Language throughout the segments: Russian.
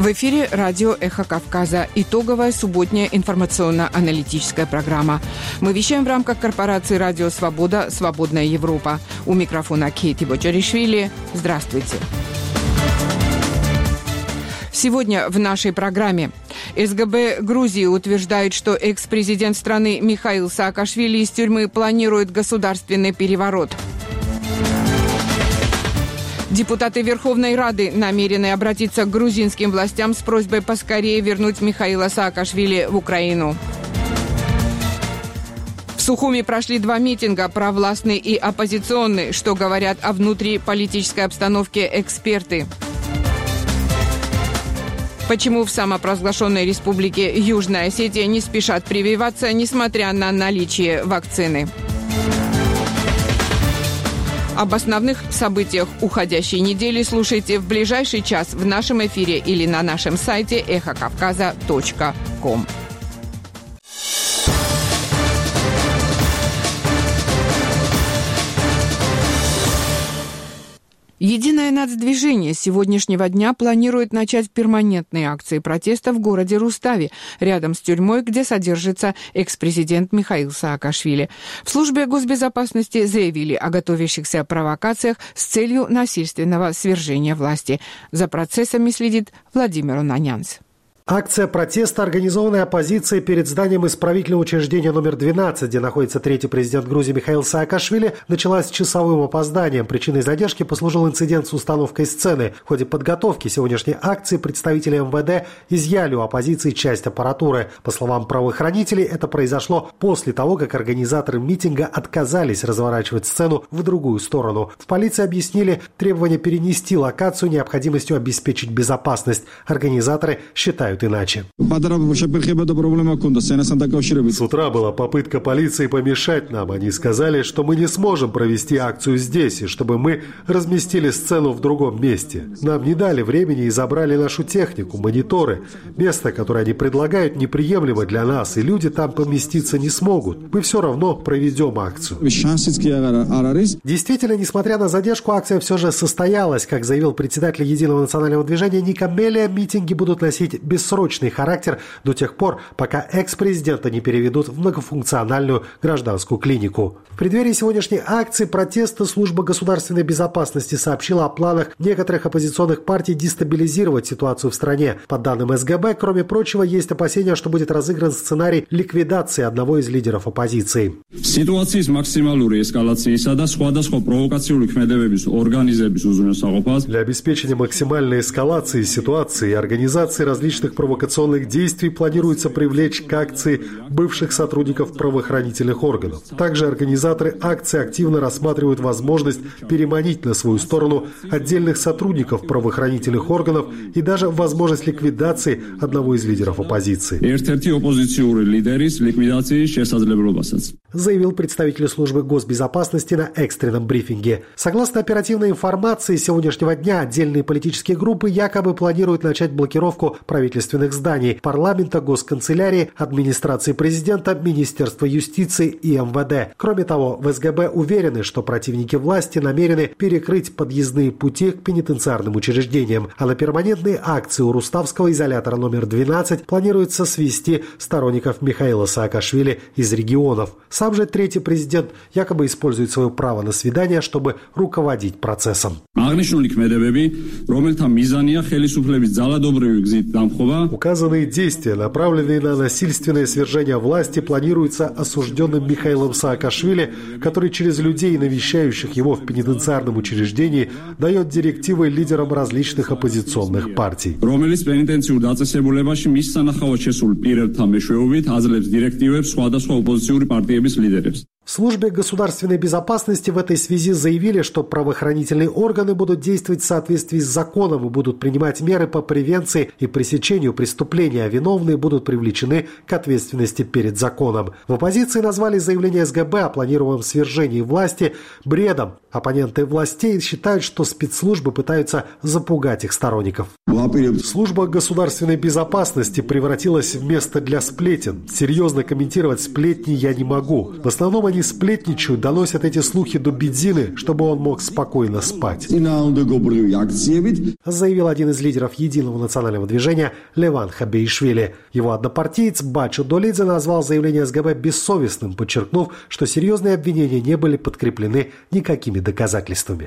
В эфире радио «Эхо Кавказа». Итоговая субботняя информационно-аналитическая программа. Мы вещаем в рамках корпорации «Радио Свобода. Свободная Европа». У микрофона Кейти Боджаришвили. Здравствуйте. Сегодня в нашей программе СГБ Грузии утверждает, что экс-президент страны Михаил Саакашвили из тюрьмы планирует государственный переворот. Депутаты Верховной Рады намерены обратиться к грузинским властям с просьбой поскорее вернуть Михаила Саакашвили в Украину. В Сухуми прошли 2 митинга, провластный и оппозиционный. Что говорят о внутриполитической обстановке эксперты? Почему в самопровозглашенной республике Южная Осетия не спешат прививаться, несмотря на наличие вакцины? Об основных событиях уходящей недели слушайте в ближайший час в нашем эфире или на нашем сайте эхокавказа.ком. Единое нацдвижение с сегодняшнего дня планирует начать перманентные акции протеста в городе Рустави, рядом с тюрьмой, где содержится экс-президент Михаил Саакашвили. В службе госбезопасности заявили о готовящихся провокациях с целью насильственного свержения власти. За процессами следит Владимир Унанянц. Акция протеста, организованная оппозицией перед зданием исправительного учреждения номер 12, где находится третий президент Грузии Михаил Саакашвили, началась с часовым опозданием. Причиной задержки послужил инцидент с установкой сцены. В ходе подготовки сегодняшней акции представители МВД изъяли у оппозиции часть аппаратуры. По словам правоохранителей, это произошло после того, как организаторы митинга отказались разворачивать сцену в другую сторону. В полиции объяснили требование перенести локацию необходимостью обеспечить безопасность. Организаторы считают иначе. С утра была попытка полиции помешать нам. Они сказали, что мы не сможем провести акцию здесь, и чтобы мы разместили сцену в другом месте. Нам не дали времени и забрали нашу технику, мониторы. Место, которое они предлагают, неприемлемо для нас, и люди там поместиться не смогут. Мы все равно проведем акцию. Действительно, несмотря на задержку, акция все же состоялась. Как заявил председатель Единого национального движения Ника Мелия, митинги будут носить бессрочный характер до тех пор, пока экс-президента не переведут в многофункциональную гражданскую клинику. В преддверии сегодняшней акции протеста служба государственной безопасности сообщила о планах некоторых оппозиционных партий дестабилизировать ситуацию в стране. По данным СГБ, кроме прочего, есть опасения, что будет разыгран сценарий ликвидации одного из лидеров оппозиции. Для обеспечения максимальной эскалации ситуации и организации различных провокационных действий планируется привлечь к акции бывших сотрудников правоохранительных органов. Также организаторы акции активно рассматривают возможность переманить на свою сторону отдельных сотрудников правоохранительных органов и даже возможность ликвидации одного из лидеров оппозиции. Заявил представитель службы госбезопасности на экстренном брифинге. Согласно оперативной информации сегодняшнего дня, отдельные политические группы якобы планируют начать блокировку правительственных зданий, парламента, госканцелярии, администрации президента, Министерства юстиции и МВД. Кроме того, в СГБ уверены, что противники власти намерены перекрыть подъездные пути к пенитенциарным учреждениям, а на перманентные акции у Руставского изолятора номер 12 планируется свести сторонников Михаила Саакашвили из регионов. Сам же третий президент якобы использует свое право на свидание, чтобы руководить процессом. Указанные действия, направленные на насильственное свержение власти, планируются осужденным Михаилом Саакашвили, который через людей, навещающих его в пенитенциарном учреждении, дает директивы лидерам различных оппозиционных партий. В службе государственной безопасности в этой связи заявили, что правоохранительные органы будут действовать в соответствии с законом и будут принимать меры по превенции и пресечению преступлений, а виновные будут привлечены к ответственности перед законом. В оппозиции назвали заявление СГБ о планируемом свержении власти бредом. Оппоненты властей считают, что спецслужбы пытаются запугать их сторонников. Служба государственной безопасности превратилась в место для сплетен. Серьезно комментировать сплетни я не могу. В основном они они сплетничают, доносят эти слухи до Бедзины, чтобы он мог спокойно спать. Заявил один из лидеров Единого национального движения Леван Хабеишвили. Его однопартиец Бачо Долидзе назвал заявление СГБ бессовестным, подчеркнув, что серьезные обвинения не были подкреплены никакими доказательствами.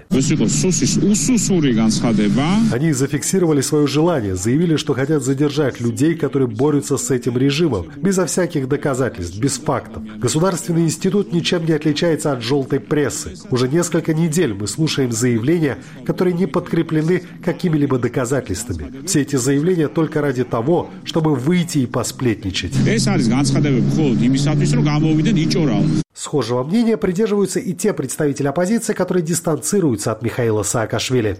Они зафиксировали свое желание, заявили, что хотят задержать людей, которые борются с этим режимом, безо всяких доказательств, без фактов. Государственный институт ничем не отличается от желтой прессы. Уже несколько недель мы слушаем заявления, которые не подкреплены какими-либо доказательствами. Все эти заявления только ради того, чтобы выйти и посплетничать. Схожего мнения придерживаются и те представители оппозиции, которые дистанцируются от Михаила Саакашвили.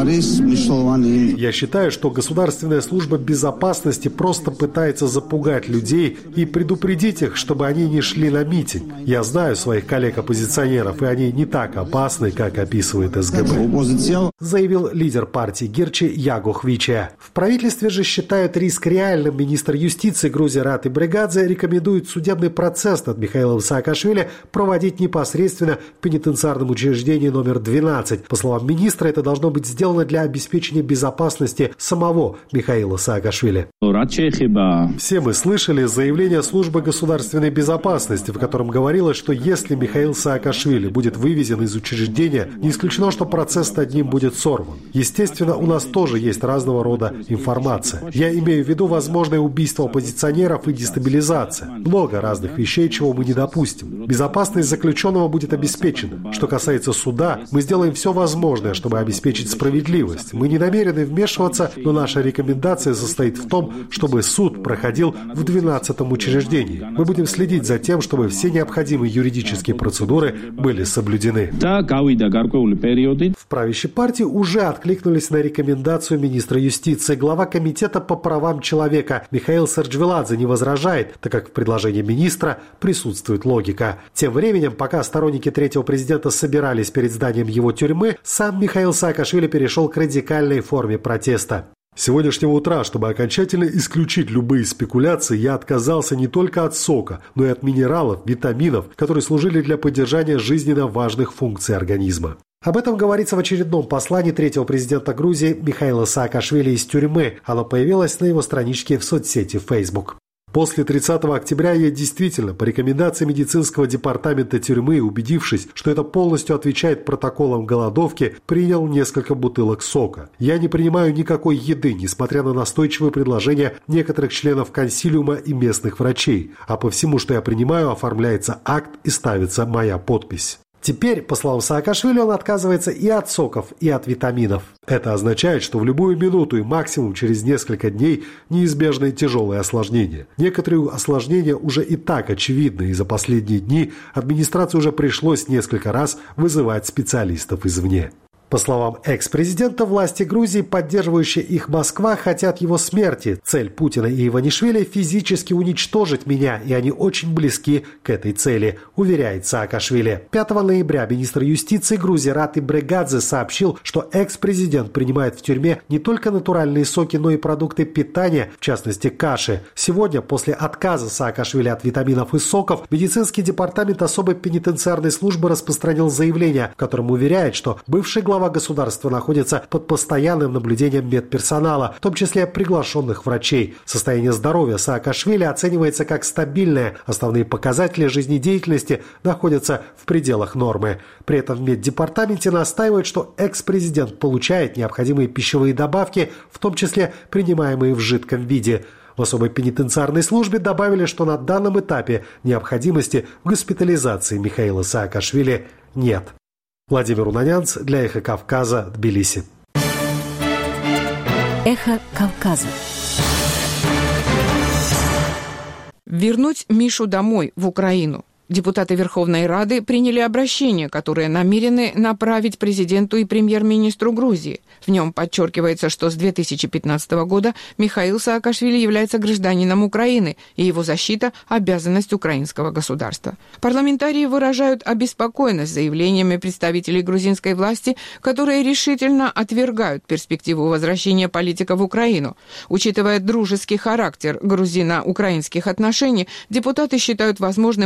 Я считаю, что Государственная служба безопасности просто пытается запугать людей и предупредить их, чтобы они не шли на митинг. Я знаю своих коллег-оппозиционеров, и они не так опасны, как описывает СГБ, заявил лидер партии Гирчи Яго Хвиче. В правительстве же считают риск реальным. Министр юстиции Грузии Рати Брегадзе рекомендует судебный процесс над Михаилом Саакашвили проводить непосредственно в пенитенциарном учреждении номер 12. По словам министра, это должно быть сделано для обеспечения безопасности самого Михаила Саакашвили. Все мы слышали заявление службы государственной безопасности, в котором говорилось, что если Михаил Саакашвили будет вывезен из учреждения, не исключено, что процесс над ним будет сорван. Естественно, у нас тоже есть разного рода информация. Я имею в виду возможное убийство оппозиционеров и дестабилизация. Много разных вещей, чего мы не допустим. Безопасность заключенного будет обеспечена. Что касается суда, мы сделаем все возможное, чтобы обеспечить справедливость. Мы не намерены вмешиваться, но наша рекомендация состоит в том, чтобы суд проходил в 12-м учреждении. Мы будем следить за тем, чтобы все необходимые юридические процедуры были соблюдены. В правящей партии уже откликнулись на рекомендацию министра юстиции. Глава комитета по правам человека Михаил Сарджвеладзе не возражает, так как в предложении министра присутствует логика. Тем временем, пока сторонники третьего президента собирались перед зданием его тюрьмы, сам Михаил Саакашвили перешел к радикальной форме протеста. С сегодняшнего утра, чтобы окончательно исключить любые спекуляции, я отказался не только от сока, но и от минералов, витаминов, которые служили для поддержания жизненно важных функций организма. Об этом говорится в очередном послании третьего президента Грузии Михаила Саакашвили из тюрьмы. Оно появилось на его страничке в соцсети Facebook. После 30 октября я действительно, по рекомендации медицинского департамента тюрьмы, убедившись, что это полностью отвечает протоколам голодовки, принял несколько бутылок сока. Я не принимаю никакой еды, несмотря на настойчивые предложения некоторых членов консилиума и местных врачей. А по всему, что я принимаю, оформляется акт и ставится моя подпись. Теперь, по словам Саакашвили, он отказывается и от соков, и от витаминов. Это означает, что в любую минуту и максимум через несколько дней неизбежны тяжелые осложнения. Некоторые осложнения уже и так очевидны, и за последние дни администрации уже пришлось несколько раз вызывать специалистов извне. По словам экс-президента, власти Грузии, поддерживающие их Москва, хотят его смерти. Цель Путина и Иванишвили – физически уничтожить меня, и они очень близки к этой цели, уверяет Саакашвили. 5 ноября министр юстиции Грузии Рати Брегадзе сообщил, что экс-президент принимает в тюрьме не только натуральные соки, но и продукты питания, в частности каши. Сегодня, после отказа Саакашвили от витаминов и соков, медицинский департамент особой пенитенциарной службы распространил заявление, в котором уверяет, что бывший глава государства находится под постоянным наблюдением медперсонала, в том числе приглашенных врачей. Состояние здоровья Саакашвили оценивается как стабильное. Основные показатели жизнедеятельности находятся в пределах нормы. При этом в меддепартаменте настаивают, что экс-президент получает необходимые пищевые добавки, в том числе принимаемые в жидком виде. В особой пенитенциарной службе добавили, что на данном этапе необходимости в госпитализации Михаила Саакашвили нет. Владимир Унанянц для «Эхо Кавказа», Тбилиси. «Эхо Кавказа». Вернуть Мишу домой, в Украину. Депутаты Верховной Рады приняли обращение, которое намерены направить президенту и премьер-министру Грузии. В нем подчеркивается, что с 2015 года Михаил Саакашвили является гражданином Украины, и его защита – обязанность украинского государства. Парламентарии выражают обеспокоенность заявлениями представителей грузинской власти, которые решительно отвергают перспективу возвращения политика в Украину. Учитывая дружеский характер грузино-украинских отношений, депутаты считают возможным и необходимым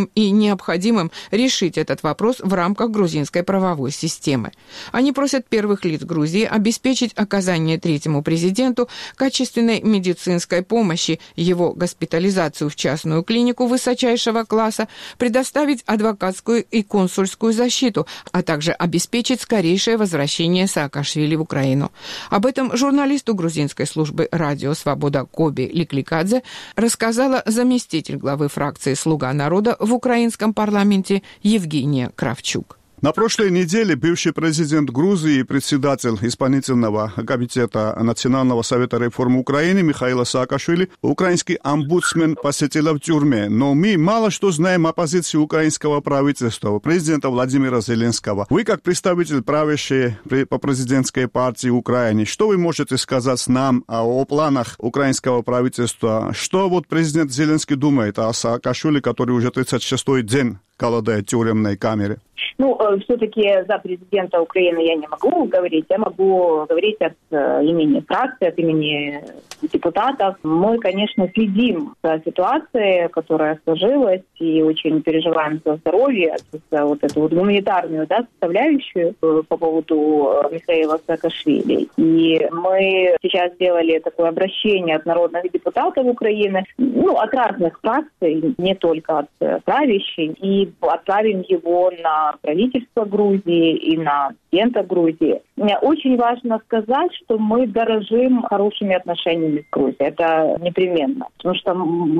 необходимым решить этот вопрос в рамках грузинской правовой системы. Они просят первых лиц Грузии обеспечить оказание третьему президенту качественной медицинской помощи, его госпитализацию в частную клинику высочайшего класса, предоставить адвокатскую и консульскую защиту, а также обеспечить скорейшее возвращение Саакашвили в Украину. Об этом журналисту грузинской службы радио «Свобода» Коби Ликликадзе рассказала заместитель главы фракции «Слуга народа» в украинском парламенте Евгения Кравчук. На прошлой неделе бывший президент Грузии и председатель исполнительного комитета Национального совета реформ Украины Михаил Саакашвили украинский омбудсмен посетила в тюрьме. Но мы мало что знаем о позиции украинского правительства, президента Владимира Зеленского. Вы, как представитель правящей по президентской партии Украины, что вы можете сказать нам о планах украинского правительства? Что вот президент Зеленский думает о Саакашвили, который уже 36-й день голодает в тюремной камере? Все-таки за президента Украины я не могу говорить. Я могу говорить от имени фракции, от имени депутатов. Мы, конечно, следим за ситуацией, которая сложилась, и очень переживаем за здоровье, за вот эту вот гуманитарную составляющую по поводу Михаила Саакашвили. И мы сейчас сделали такое обращение от народных депутатов Украины, от разных фракций, не только от правящей, и отправим его на правительство Грузии и на президента Грузии. Мне очень важно сказать, что мы дорожим хорошими отношениями с Грузией. Это непременно. Потому что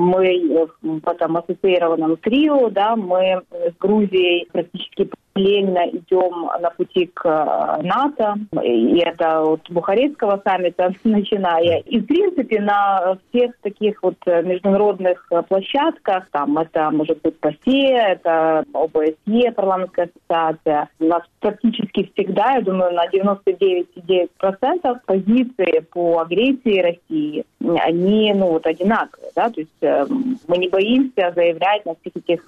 мы в этом ассоциированном трио, мы с Грузией практически параллельно идем на пути к НАТО. И это от Бухарестского саммита начиная. И, в принципе, на всех таких вот международных площадках, это может быть ПАСЕ, это ОБСЕ, парламентская ассоциация, у нас практически всегда, я думаю, на 99,9% позиции по агрессии России, они, одинаковые, То есть мы не боимся заявлять на всех этих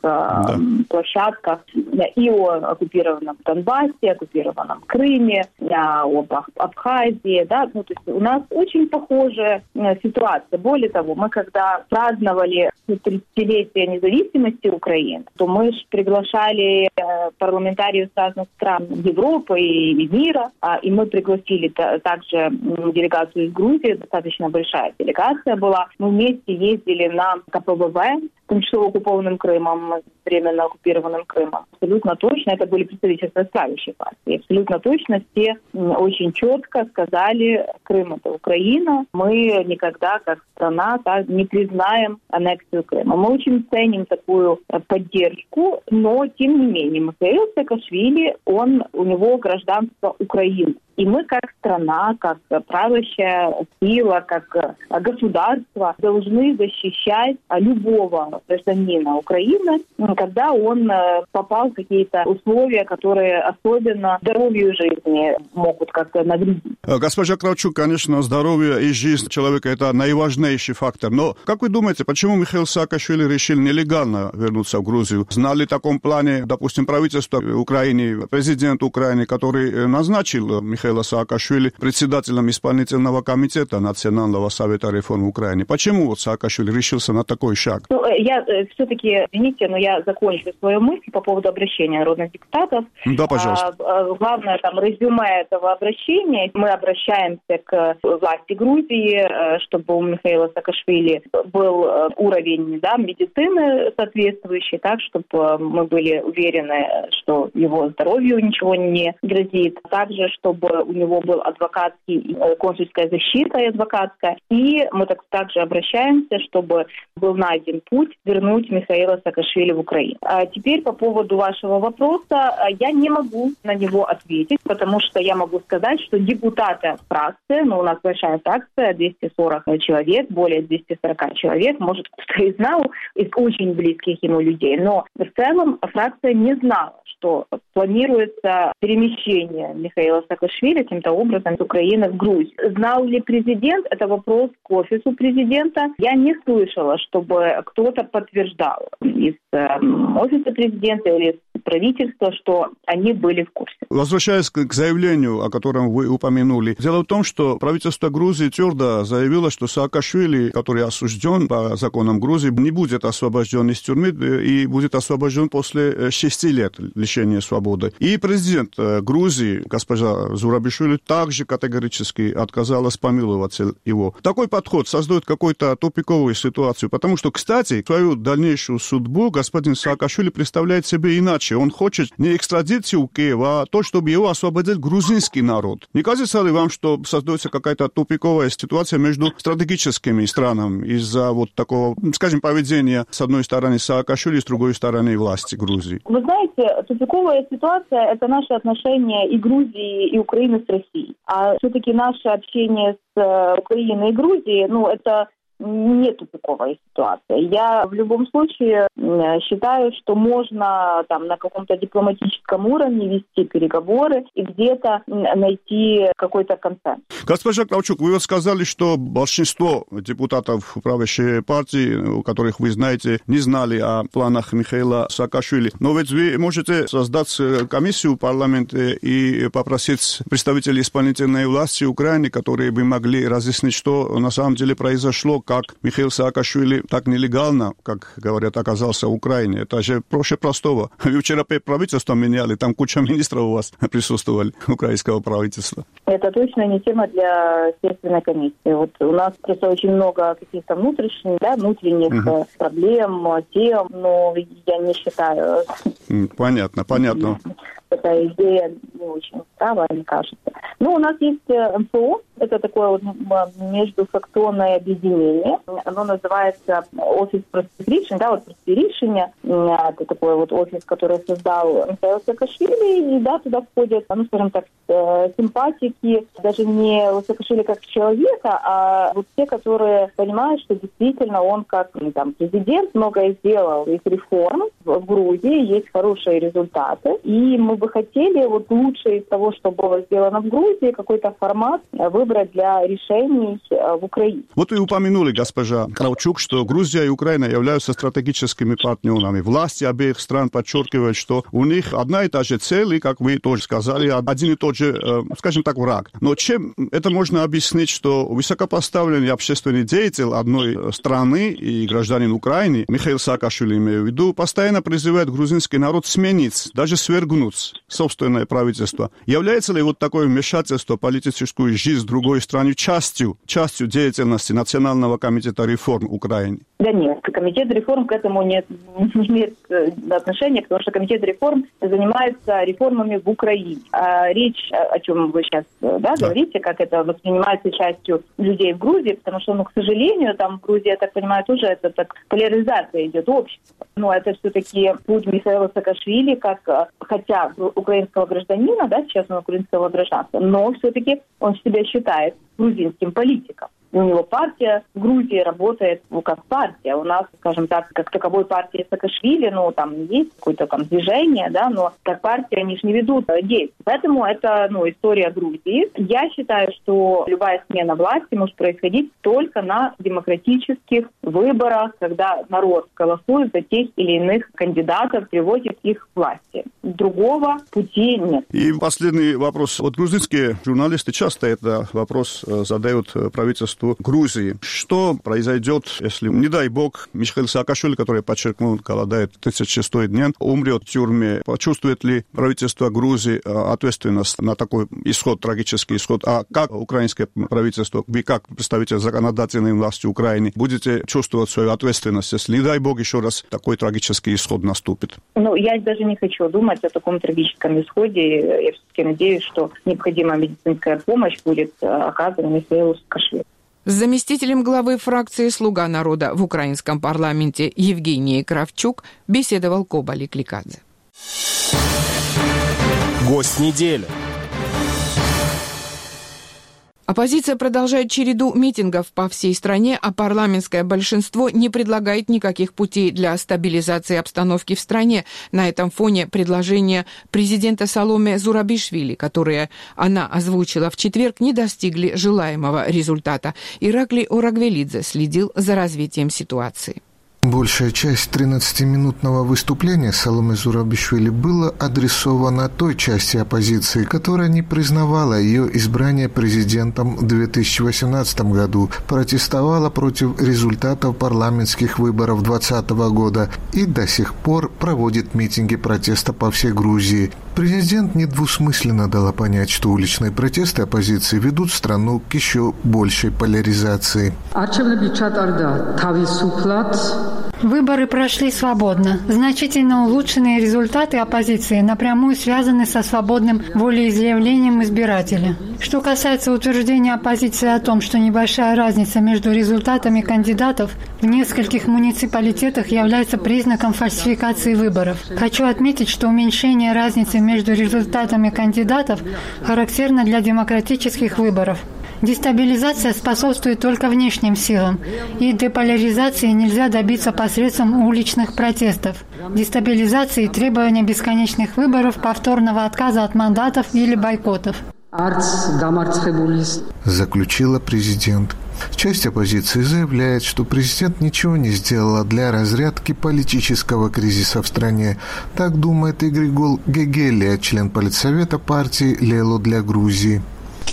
площадках и о оккупированном Донбассе, оккупированном Крыме, об Абхазии, То есть у нас очень похожая ситуация. Более того, мы когда праздновали 30-летие независимости Украины, то мы приглашали парламентариев с разных стран Европы и мира, и мы пригласили также делегацию из Грузии, достаточно большая делегация была. Мы вместе ездили на КПВВ, тимчасово оккупованным Крымом, временно оккупированным Крымом. Абсолютно точно, это были представительства правящей партии. Абсолютно точно все очень четко сказали: Крым — это Украина, мы никогда как страна не признаем аннексию Крыма. Мы очень ценим такую поддержку, но тем не менее Михаил Саакашвили, у него гражданство Украины. И мы как страна, как правящая сила, как государство должны защищать любого гражданина Украины, когда он попал в какие-то условия, которые особенно здоровью жизни могут как-то навредить. Госпожа Кравчук, конечно, здоровье и жизнь человека – это наиважнейший фактор. Но как вы думаете, почему Михаил Саакашвили решил нелегально вернуться в Грузию? Знали в таком плане, допустим, правительство Украины, президент Украины, который назначил Михаила Саакашвили председателем исполнительного комитета Национального совета реформ Украины? Почему Саакашвили решился на такой шаг? Я все-таки, извините, но я закончу свою мысль по поводу обращения народных депутатов. Да, пожалуйста. Главное, резюме этого обращения. Мы обращаемся к власти Грузии, чтобы у Михаила Саакашвили был уровень медицины соответствующий, так, чтобы мы были уверены, что его здоровью ничего не грозит. Также, чтобы у него был адвокатский, консульская защита и адвокатская. И мы также обращаемся, чтобы был найден путь вернуть Михаила Саакашвили в Украину. А теперь по поводу вашего вопроса я не могу на него ответить, потому что я могу сказать, что депутаты фракции, у нас большая фракция, 240 человек, более 240 человек, может, кто-то и знал из очень близких ему людей, но в целом фракция не знала, что планируется перемещение Михаила Саакашвили каким-то образом из Украины в Грузию. Знал ли президент? Это вопрос к офису президента. Я не слышала, чтобы кто-то подтверждал из офиса президента или из правительства, что они были в курсе. Возвращаясь к заявлению, о котором вы упомянули, дело в том, что правительство Грузии твердо заявило, что Саакашвили, который осужден по законам Грузии, не будет освобожден из тюрьмы и будет освобожден после 6 лет лишения свободы. И президент Грузии, госпожа Зурабишвили, также категорически отказалась помиловать его. Такой подход создает какую-то тупиковую ситуацию, потому что, кстати, свою дальнейшую судьбу господин Саакашвили представляет себе иначе. Он хочет не экстрадицию Киева, а то, чтобы его освободил грузинский народ. Не кажется ли вам, что создается какая-то тупиковая ситуация между стратегическими странами из-за вот такого, скажем, поведения с одной стороны Саакашвили, с другой стороны власти Грузии? Вы знаете, тупиковая ситуация – это наши отношения и Грузии, и Украины с Россией. А все-таки наше общение с Украиной и Грузией, это не тупиковая ситуация. Я в любом случае считаю, что можно на каком-то дипломатическом уровне вести переговоры и где-то найти какой-то консенсус. Госпожа Кравчук, вы вот сказали, что большинство депутатов правящей партии, у которых вы знаете, не знали о планах Михаила Саакашвили. Но ведь вы можете создать комиссию в парламенте и попросить представителей исполнительной власти Украины, которые бы могли разъяснить, что на самом деле произошло, как Михаил Саакашвили так нелегально, как говорят, оказался в Украине. Это же проще простого. Вы вчера правительство меняли, там куча министров у вас присутствовали, украинского правительства. Это точно не тема для следственной комиссии. Вот у нас просто очень много каких-то внутренних проблем, тем, но я не считаю... Понятно. Эта идея не очень здравая, мне кажется. У нас есть МФО, это такое междуфракционное объединение. Оно называется офис простых решений, простые решения. Это такой офис, который создал Михаил Саакашвили, и туда входят, симпатики, даже не Саакашвили как человека, а те, которые понимают, что действительно он как президент многое сделал из реформ в Грузии, есть хорошие результаты, и мы бы хотели лучше из того, что было сделано в Грузии, какой-то формат выбрать для решений в Украине. Вот вы упомянули, госпожа Кравчук, что Грузия и Украина являются стратегическими партнерами. Власти обеих стран подчеркивают, что у них одна и та же цель, и, как вы тоже сказали, один и тот же, скажем так, враг. Но чем это можно объяснить, что высокопоставленный общественный деятель одной страны и гражданин Украины, Михаил Саакашвили, имею в виду, постоянно призывает грузинский народ сменить, даже свергнуть собственное правительство. Является ли такое вмешательство в политическую жизнь другой страны частью деятельности Национального комитета реформ Украины? Да нет, комитет реформ к этому не имеет отношения, потому что комитет реформ занимается реформами в Украине. А речь, о чем вы сейчас говорите, как это воспринимается частью людей в Грузии, потому что, к сожалению, там в Грузии, я так понимаю, тоже это поляризация идет общества. Но это все-таки путь Михаила Саакашвили, хотя украинского гражданина, сейчас он украинского гражданства, но все-таки он себя считает грузинским политиком. У него партия в Грузии работает как партия. У нас, скажем так, как таковой партии Саакашвили, там есть какое-то движение, но как партия они же не ведут действий. Поэтому это, история Грузии. Я считаю, что любая смена власти может происходить только на демократических выборах, когда народ голосует за тех или иных кандидатов, приводит их к власти. Другого пути нет. И последний вопрос. Грузинские журналисты часто этот вопрос задают правительству Грузии. Что произойдет, если, не дай бог, Михаил Саакашвили, который, подчеркнул, голодает 36-й день, умрет в тюрьме? Почувствует ли правительство Грузии ответственность на такой исход, трагический исход? А как украинское правительство, вы как представитель законодательной власти Украины, будете чувствовать свою ответственность, если, не дай бог, еще раз такой трагический исход наступит? Я даже не хочу думать о таком трагическом исходе. Я все-таки надеюсь, что необходимая медицинская помощь будет оказана Михаилу Саакашвили. С заместителем главы фракции «Слуга народа» в украинском парламенте Евгенией Кравчук беседовал Кобали Кликадзе. Гость недели. Оппозиция продолжает череду митингов по всей стране, а парламентское большинство не предлагает никаких путей для стабилизации обстановки в стране. На этом фоне предложения президента Саломе Зурабишвили, которые она озвучила в четверг, не достигли желаемого результата. Ираклий Орагвелидзе следил за развитием ситуации. Большая часть 13-минутного выступления Саломе Зурабишвили была адресована той части оппозиции, которая не признавала ее избрание президентом в 2018 году, протестовала против результатов парламентских выборов 2020 года и до сих пор проводит митинги протеста по всей Грузии. Президент недвусмысленно дала понять, что уличные протесты оппозиции ведут страну к еще большей поляризации. Выборы прошли свободно. Значительно улучшенные результаты оппозиции напрямую связаны со свободным волеизъявлением избирателя. Что касается утверждения оппозиции о том, что небольшая разница между результатами кандидатов в нескольких муниципалитетах является признаком фальсификации выборов. Хочу отметить, что уменьшение разницы между результатами кандидатов характерно для демократических выборов. Дестабилизация способствует только внешним силам, и деполяризации нельзя добиться посредством уличных протестов. Дестабилизации и требования бесконечных выборов, повторного отказа от мандатов или бойкотов. Заключила президент. Часть оппозиции заявляет, что президент ничего не сделала для разрядки политического кризиса в стране. Так думает и Григол Гегелия, член политсовета партии «Лело для Грузии».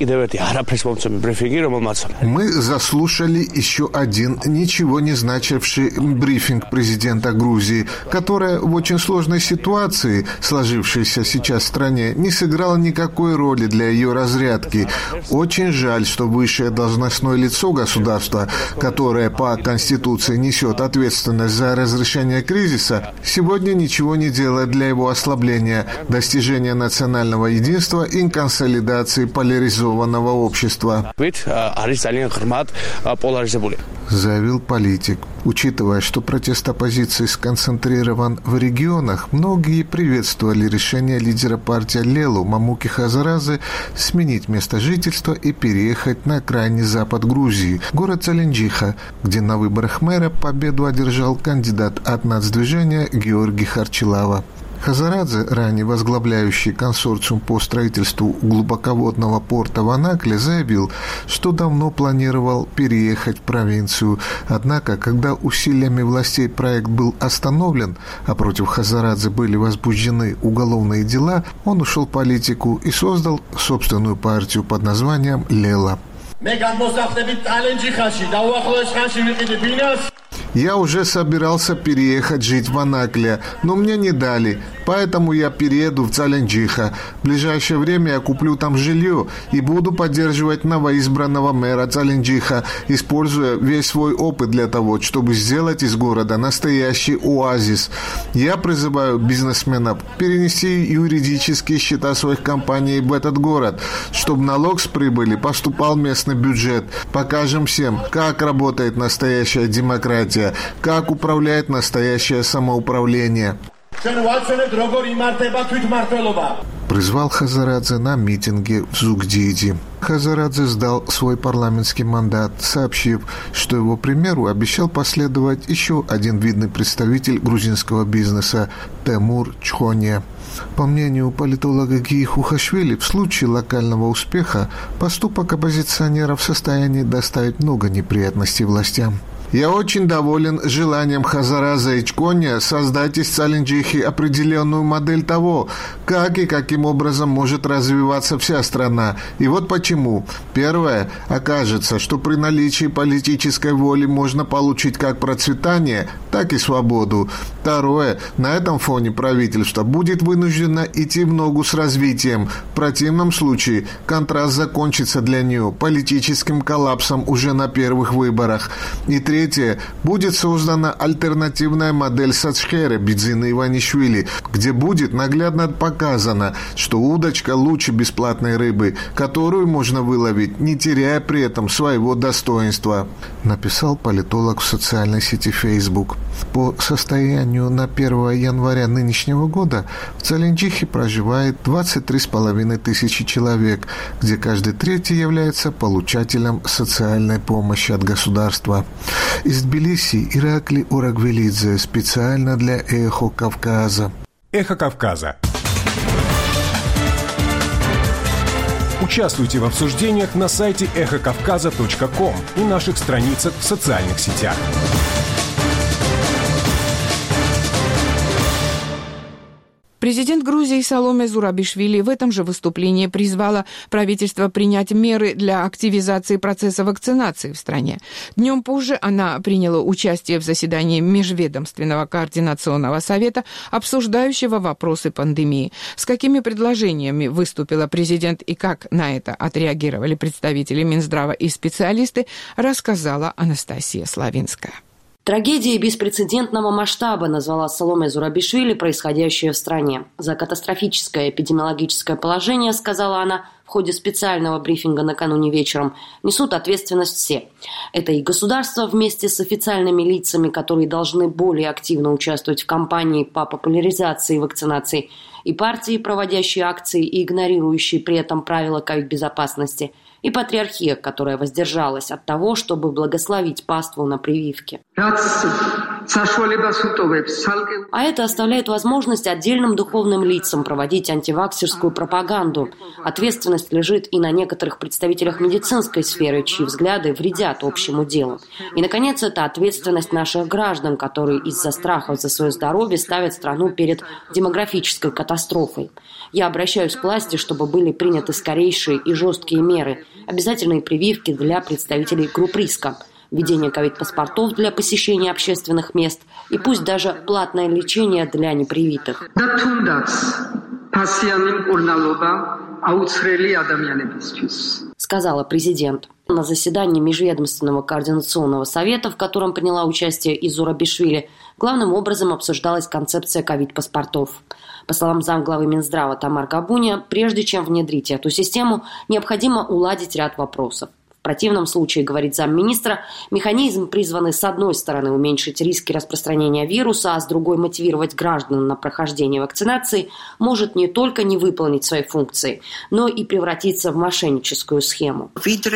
Мы заслушали еще один ничего не значивший брифинг президента Грузии, которая в очень сложной ситуации, сложившейся сейчас в стране, не сыграла никакой роли для ее разрядки. Очень жаль, что высшее должностное лицо государства, которое по Конституции несет ответственность за разрешение кризиса, сегодня ничего не делает для его ослабления, достижения национального единства и консолидации поляризованного общества, заявил политик. Учитывая, что протест оппозиции сконцентрирован в регионах, многие приветствовали решение лидера партии Лелу Мамуки Хазарадзе сменить место жительства и переехать на крайний запад Грузии, город Цаленджиха, где на выборах мэра победу одержал кандидат от нацдвижения Георгий Харчилава. Хазарадзе, ранее возглавляющий консорциум по строительству глубоководного порта в Анакле, заявил, что давно планировал переехать в провинцию. Однако, когда усилиями властей проект был остановлен, а против Хазарадзе были возбуждены уголовные дела, он ушел в политику и создал собственную партию под названием «Лела». Я уже собирался переехать жить в Анакле, но мне не дали, поэтому я перееду в Цаленджиха. В ближайшее время я куплю там жилье и буду поддерживать новоизбранного мэра Цаленджиха, используя весь свой опыт для того, чтобы сделать из города настоящий оазис. Я призываю бизнесменов перенести юридические счета своих компаний в этот город, чтобы налог с прибыли поступал в местный бюджет. Покажем всем, как работает настоящая демократия, как управляет настоящее самоуправление. Призвал Хазарадзе на митинге в Зугдиди. Хазарадзе сдал свой парламентский мандат, сообщив, что его примеру обещал последовать еще один видный представитель грузинского бизнеса Темур Чхоне. По мнению политолога Гии Хухашвили, в случае локального успеха поступок оппозиционера в состоянии доставить много неприятностей властям. Я очень доволен желанием Хазарадзе и Чхоне создать из Цаленджихи определенную модель того, как и каким образом может развиваться вся страна. И вот почему. Первое. Окажется, что при наличии политической воли можно получить как процветание, так и свободу. Второе. На этом фоне правительство будет вынуждено идти в ногу с развитием. В противном случае контраст закончится для нее политическим коллапсом уже на первых выборах. И третье. Третье. Будет создана альтернативная модель Сачхеры Бидзины Иванишвили, где будет наглядно показано, что удочка лучше бесплатной рыбы, которую можно выловить, не теряя при этом своего достоинства, написал политолог в социальной сети Facebook. По состоянию на 1 января нынешнего года в Целинджихе проживает 23,5 тысячи человек, где каждый третий является получателем социальной помощи от государства. Из Тбилиси Иракли Урагвелидзе специально для «Эхо Кавказа». «Эхо Кавказа». Участвуйте в обсуждениях на сайте эхокавказа.ком и наших страницах в социальных сетях. Президент Грузии Саломе Зурабишвили в этом же выступлении призвала правительство принять меры для активизации процесса вакцинации в стране. Днем позже она приняла участие в заседании Межведомственного координационного совета, обсуждающего вопросы пандемии. С какими предложениями выступила президент и как на это отреагировали представители Минздрава и специалисты, рассказала Анастасия Славинская. Трагедией беспрецедентного масштаба назвала Саломе Зурабишвили происходящее в стране. За катастрофическое эпидемиологическое положение, сказала она в ходе специального брифинга накануне вечером, несут ответственность все. Это и государство вместе с официальными лицами, которые должны более активно участвовать в кампании по популяризации вакцинации, и партии, проводящие акции и игнорирующие при этом правила ковид-безопасности, и патриархия, которая воздержалась от того, чтобы благословить паству на прививке. А это оставляет возможность отдельным духовным лицам проводить антиваксерскую пропаганду. Ответственность лежит и на некоторых представителях медицинской сферы, чьи взгляды вредят общему делу. И, наконец, это ответственность наших граждан, которые из-за страхов за свое здоровье ставят страну перед демографической катастрофой. Я обращаюсь к власти, чтобы были приняты скорейшие и жесткие меры, обязательные прививки для представителей групп риска, введение ковид-паспортов для посещения общественных мест и пусть даже платное лечение для непривитых. Сказала президент. На заседании Межведомственного координационного совета, в котором приняла участие и Зурабишвили, главным образом обсуждалась концепция ковид-паспортов. По словам замглавы Минздрава Тамар Габуния, прежде чем внедрить эту систему, необходимо уладить ряд вопросов. В противном случае, говорит замминистра, механизм призванный с одной стороны уменьшить риски распространения вируса, а с другой мотивировать граждан на прохождение вакцинации, может не только не выполнить свои функции, но и превратиться в мошенническую схему.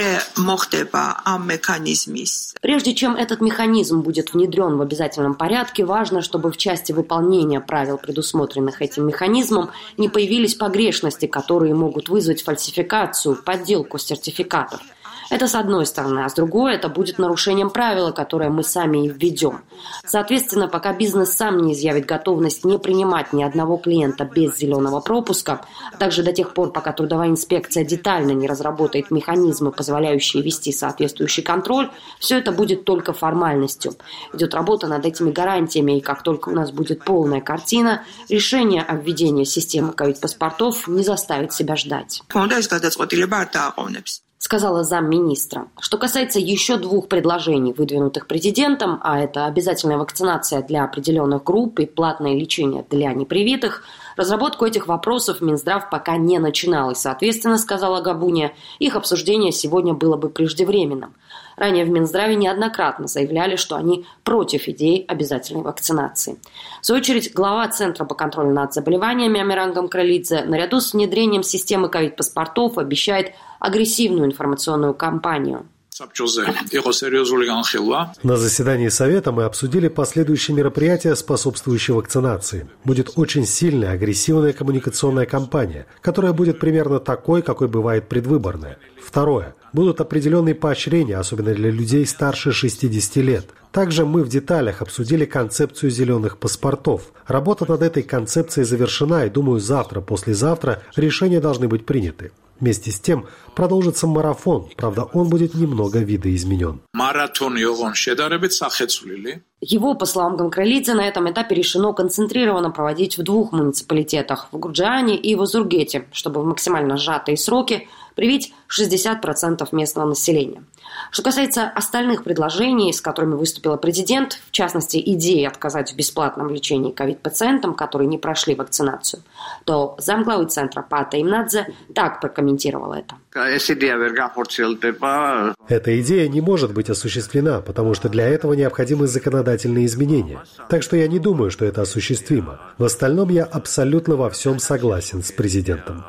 Прежде чем этот механизм будет внедрен в обязательном порядке, важно, чтобы в части выполнения правил, предусмотренных этим механизмом, не появились погрешности, которые могут вызвать фальсификацию, подделку сертификатов. Это с одной стороны, а с другой это будет нарушением правила, которое мы сами и введем. Соответственно, пока бизнес сам не изъявит готовность не принимать ни одного клиента без зеленого пропуска, а также до тех пор, пока трудовая инспекция детально не разработает механизмы, позволяющие вести соответствующий контроль, все это будет только формальностью. Идет работа над этими гарантиями, и как только у нас будет полная картина, решение о введении системы ковид-паспортов не заставит себя ждать. Сказала замминистра. Что касается еще двух предложений, выдвинутых президентом, а это обязательная вакцинация для определенных групп и платное лечение для непривитых, разработку этих вопросов Минздрав пока не начинал, и, соответственно, сказала Габуния, их обсуждение сегодня было бы преждевременным. Ранее в Минздраве неоднократно заявляли, что они против идеи обязательной вакцинации. В свою очередь, глава Центра по контролю над заболеваниями Амиран Гамкралидзе наряду с внедрением системы ковид-паспортов обещает агрессивную информационную кампанию. На заседании Совета мы обсудили последующие мероприятия, способствующие вакцинации. Будет очень сильная, агрессивная коммуникационная кампания, которая будет примерно такой, какой бывает предвыборная. Второе. Будут определенные поощрения, особенно для людей старше 60 лет. Также мы в деталях обсудили концепцию зеленых паспортов. Работа над этой концепцией завершена, и, думаю, завтра-послезавтра решения должны быть приняты. Вместе с тем продолжится марафон, правда, он будет немного видоизменен. Его, по словам Гамкралидзе, на этом этапе решено концентрированно проводить в двух муниципалитетах – в Гурджиане и в Озургете, чтобы в максимально сжатые сроки привить 60% местного населения. Что касается остальных предложений, с которыми выступила президент, в частности, идеи отказать в бесплатном лечении ковид-пациентам, которые не прошли вакцинацию, то замглавы центра Пата Имнадзе так прокомментировал это. Эта идея не может быть осуществлена, потому что для этого необходимы законодательные изменения. Так что я не думаю, что это осуществимо. В остальном я абсолютно во всем согласен с президентом.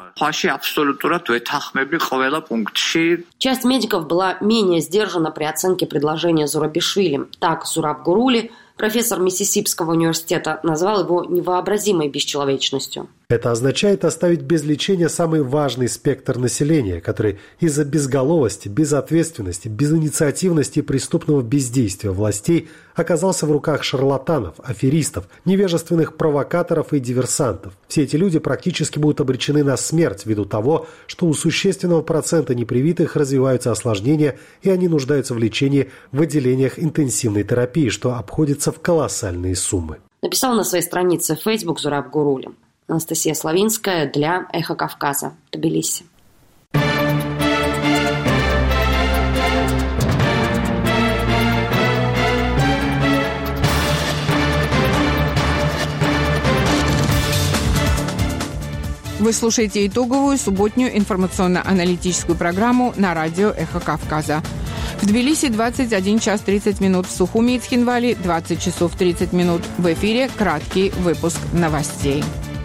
Часть медиков была менее сдержана при оценке предложения Зурабишвили. Так, Зураб Гурули, профессор Миссисипского университета, назвал его невообразимой бесчеловечностью. Это означает оставить без лечения самый важный спектр населения, который из-за безголовости, безответственности, безинициативности и преступного бездействия властей оказался в руках шарлатанов, аферистов, невежественных провокаторов и диверсантов. Все эти люди практически будут обречены на смерть ввиду того, что у существенного процента непривитых развиваются осложнения, и они нуждаются в лечении в отделениях интенсивной терапии, что обходится в колоссальные суммы. Написал на своей странице в Facebook Зураб Гурули. Анастасия Славинская для «Эхо Кавказа», Тбилиси. Вы слушаете итоговую субботнюю информационно-аналитическую программу на радио «Эхо Кавказа». В Тбилиси 21 час 30 минут, в Сухуми и Цхинвале 20 часов 30 минут. В эфире краткий выпуск новостей.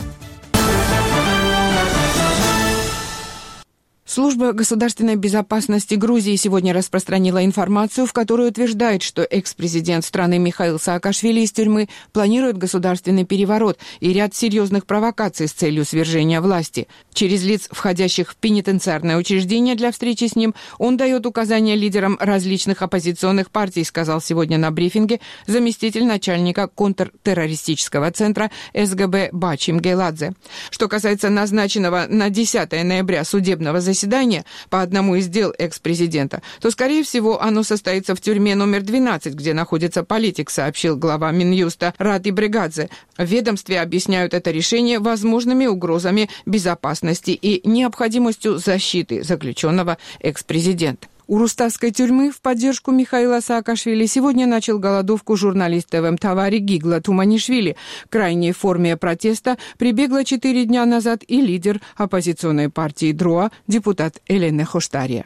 Служба государственной безопасности Грузии сегодня распространила информацию, в которой утверждает, что экс-президент страны Михаил Саакашвили из тюрьмы планирует государственный переворот и ряд серьезных провокаций с целью свержения власти. Через лиц, входящих в пенитенциарное учреждение для встречи с ним, он дает указания лидерам различных оппозиционных партий, сказал сегодня на брифинге заместитель начальника контртеррористического центра СГБ Бачим Гейладзе. Что касается назначенного на 10 ноября судебного заседания по одному из дел экс-президента, то, скорее всего, оно состоится в тюрьме номер 12, где находится политик, сообщил глава Минюста Рати Бригадзе. В ведомстве объясняют это решение возможными угрозами безопасности и необходимостью защиты заключенного экс-президента. У Руставской тюрьмы в поддержку Михаила Саакашвили сегодня начал голодовку журналист ТВ-Тавари Гигла Туманишвили. К крайней форме протеста прибегла 4 дня назад и лидер оппозиционной партии ДРОА, депутат Элена Хоштария.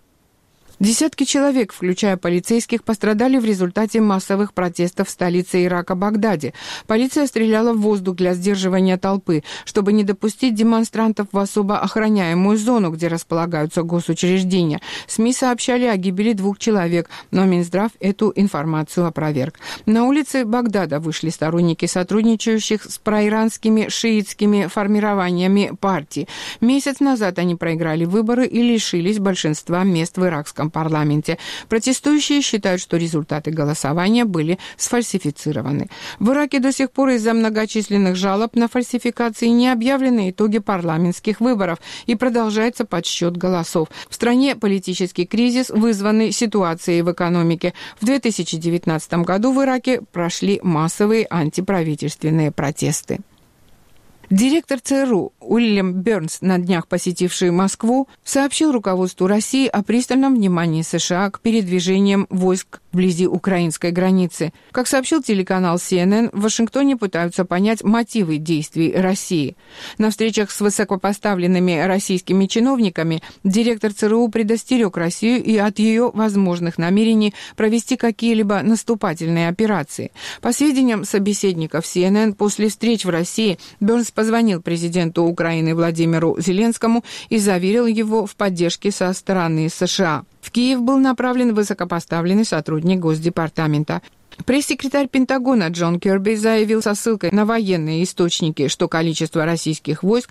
Десятки человек, включая полицейских, пострадали в результате массовых протестов в столице Ирака Багдаде. Полиция стреляла в воздух для сдерживания толпы, чтобы не допустить демонстрантов в особо охраняемую зону, где располагаются госучреждения. СМИ сообщали о гибели 2 человек, но Минздрав эту информацию опроверг. На улице Багдада вышли сторонники сотрудничающих с проиранскими шиитскими формированиями партий. Месяц назад они проиграли выборы и лишились большинства мест в иракском парламенте. Протестующие считают, что результаты голосования были сфальсифицированы. В Ираке до сих пор из-за многочисленных жалоб на фальсификации не объявлены итоги парламентских выборов и продолжается подсчет голосов. В стране политический кризис, вызванный ситуацией в экономике. В 2019 году в Ираке прошли массовые антиправительственные протесты. Директор ЦРУ Уильям Бернс, на днях посетивший Москву, сообщил руководству России о пристальном внимании США к передвижениям войск вблизи украинской границы. Как сообщил телеканал CNN, в Вашингтоне пытаются понять мотивы действий России. На встречах с высокопоставленными российскими чиновниками директор ЦРУ предостерег Россию и от ее возможных намерений провести какие-либо наступательные операции. По сведениям собеседников CNN, после встреч в России Бернс позвонил президенту Украины Владимиру Зеленскому и заверил его в поддержке со стороны США. В Киев был направлен высокопоставленный сотрудник Госдепартамента. Пресс-секретарь Пентагона Джон Кирби заявил со ссылкой на военные источники, что количество российских войск,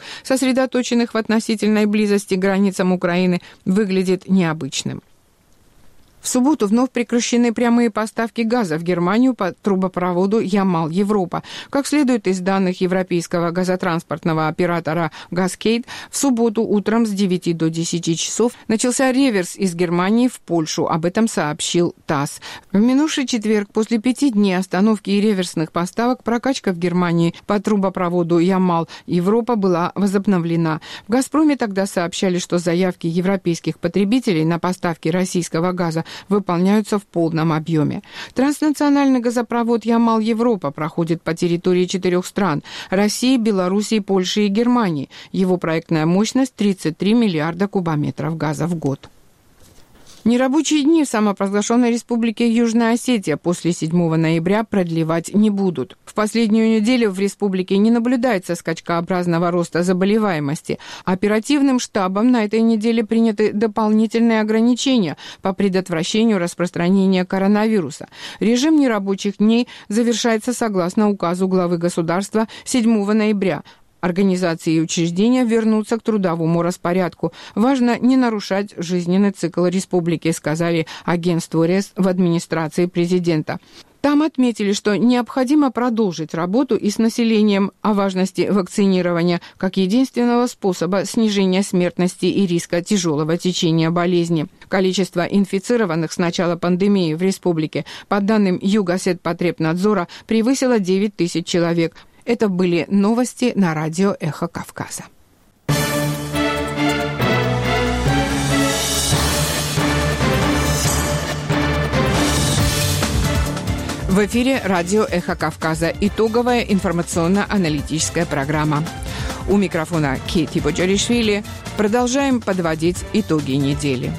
сосредоточенных в относительной близости к границам Украины, выглядит необычным. В субботу вновь прекращены прямые поставки газа в Германию по трубопроводу Ямал-Европа. Как следует из данных европейского газотранспортного оператора «Газкейт», в субботу утром с 9 до 10 часов начался реверс из Германии в Польшу. Об этом сообщил ТАСС. В минувший четверг, после 5 дней остановки и реверсных поставок, прокачка в Германии по трубопроводу Ямал-Европа была возобновлена. В «Газпроме» тогда сообщали, что заявки европейских потребителей на поставки российского газа выполняются в полном объеме. Транснациональный газопровод Ямал-Европа проходит по территории 4 стран – России, Белоруссии, Польши и Германии. Его проектная мощность – 33 миллиарда кубометров газа в год. Нерабочие дни в самопровозглашенной республике Южная Осетия после 7 ноября продлевать не будут. В последнюю неделю в республике не наблюдается скачкообразного роста заболеваемости. Оперативным штабом на этой неделе приняты дополнительные ограничения по предотвращению распространения коронавируса. Режим нерабочих дней завершается согласно указу главы государства 7 ноября. Организации и учреждения вернутся к трудовому распорядку. Важно не нарушать жизненный цикл республики, сказали агентству РЕС в администрации президента. Там отметили, что необходимо продолжить работу и с населением о важности вакцинирования как единственного способа снижения смертности и риска тяжелого течения болезни. Количество инфицированных с начала пандемии в республике, по данным Югосетпотребнадзора, превысило 9 тысяч человек. Это были новости на радио «Эхо Кавказа». В эфире радио «Эхо Кавказа». Итоговая информационно-аналитическая программа. У микрофона Кейти Боджаришвили. Продолжаем подводить итоги недели.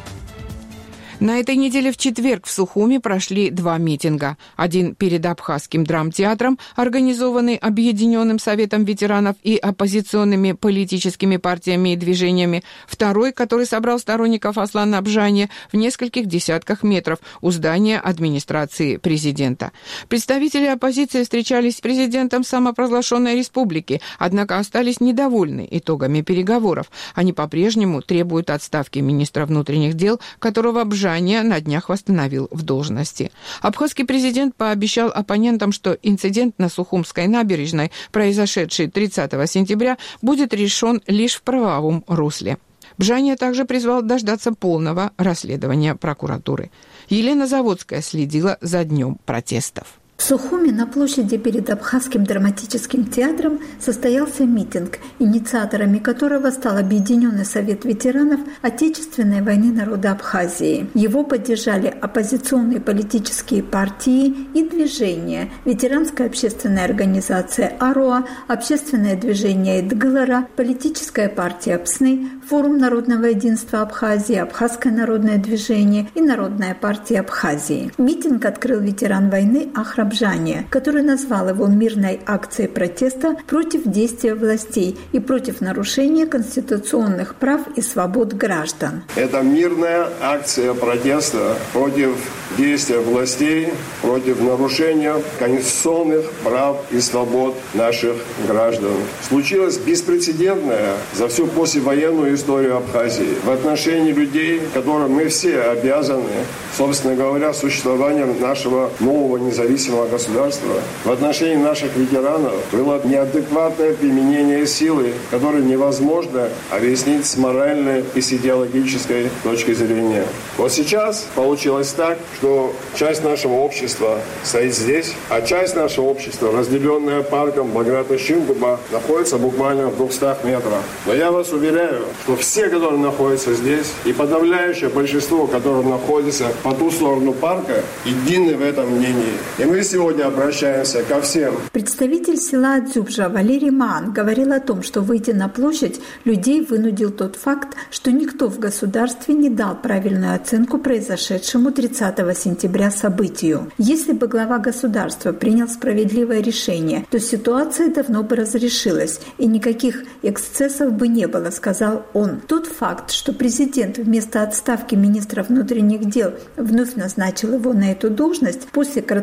На этой неделе в четверг в Сухуми прошли 2 митинга. Один перед Абхазским драмтеатром, организованный Объединенным советом ветеранов и оппозиционными политическими партиями и движениями. Второй, который собрал сторонников Аслана Абжани в нескольких десятках метров у здания администрации президента. Представители оппозиции встречались с президентом самопровозглашенной республики, однако остались недовольны итогами переговоров. Они по-прежнему требуют отставки министра внутренних дел, которого Абжани на днях восстановил в должности. Абхазский президент пообещал оппонентам, что инцидент на Сухумской набережной, произошедший 30 сентября, будет решен лишь в правовом русле. Бжания также призвал дождаться полного расследования прокуратуры. Елена Заводская следила за днем протестов. В Сухуми на площади перед Абхазским драматическим театром состоялся митинг, инициаторами которого стал Объединенный совет ветеранов Отечественной войны народа Абхазии. Его поддержали оппозиционные политические партии и движения, ветеранская общественная организация АРОА, общественное движение Эдгалара, политическая партия ПСНы, Форум народного единства Абхазии, Абхазское народное движение и Народная партия Абхазии. Митинг открыл ветеран войны Ахраб Бжания, который назвал его мирной акцией протеста против действия властей и против нарушения конституционных прав и свобод граждан. Это мирная акция протеста против действия властей, против нарушения конституционных прав и свобод наших граждан. Случилось беспрецедентное за всю послевоенную историю Абхазии в отношении людей, которым мы все обязаны, собственно говоря, существованием нашего нового независимого государства. В отношении наших ветеранов было неадекватное применение силы, которое невозможно объяснить с моральной и с идеологической точки зрения. Вот сейчас получилось так, что часть нашего общества стоит здесь, а часть нашего общества, разделенная парком Баграта-Шинкуба, находится буквально в 200 метрах. Но я вас уверяю, что все, которые находятся здесь, и подавляющее большинство, которые находятся по ту сторону парка, едины в этом мнении. И мы сегодня обращаемся ко всем. Представитель села Адзюбжа Валерий Маан говорил о том, что, выйдя на площадь, людей вынудил тот факт, что никто в государстве не дал правильную оценку произошедшему 30 сентября событию. Если бы глава государства принял справедливое решение, то ситуация давно бы разрешилась, и никаких эксцессов бы не было, сказал он. Тот факт, что президент вместо отставки министра внутренних дел вновь назначил его на эту должность после кратковременного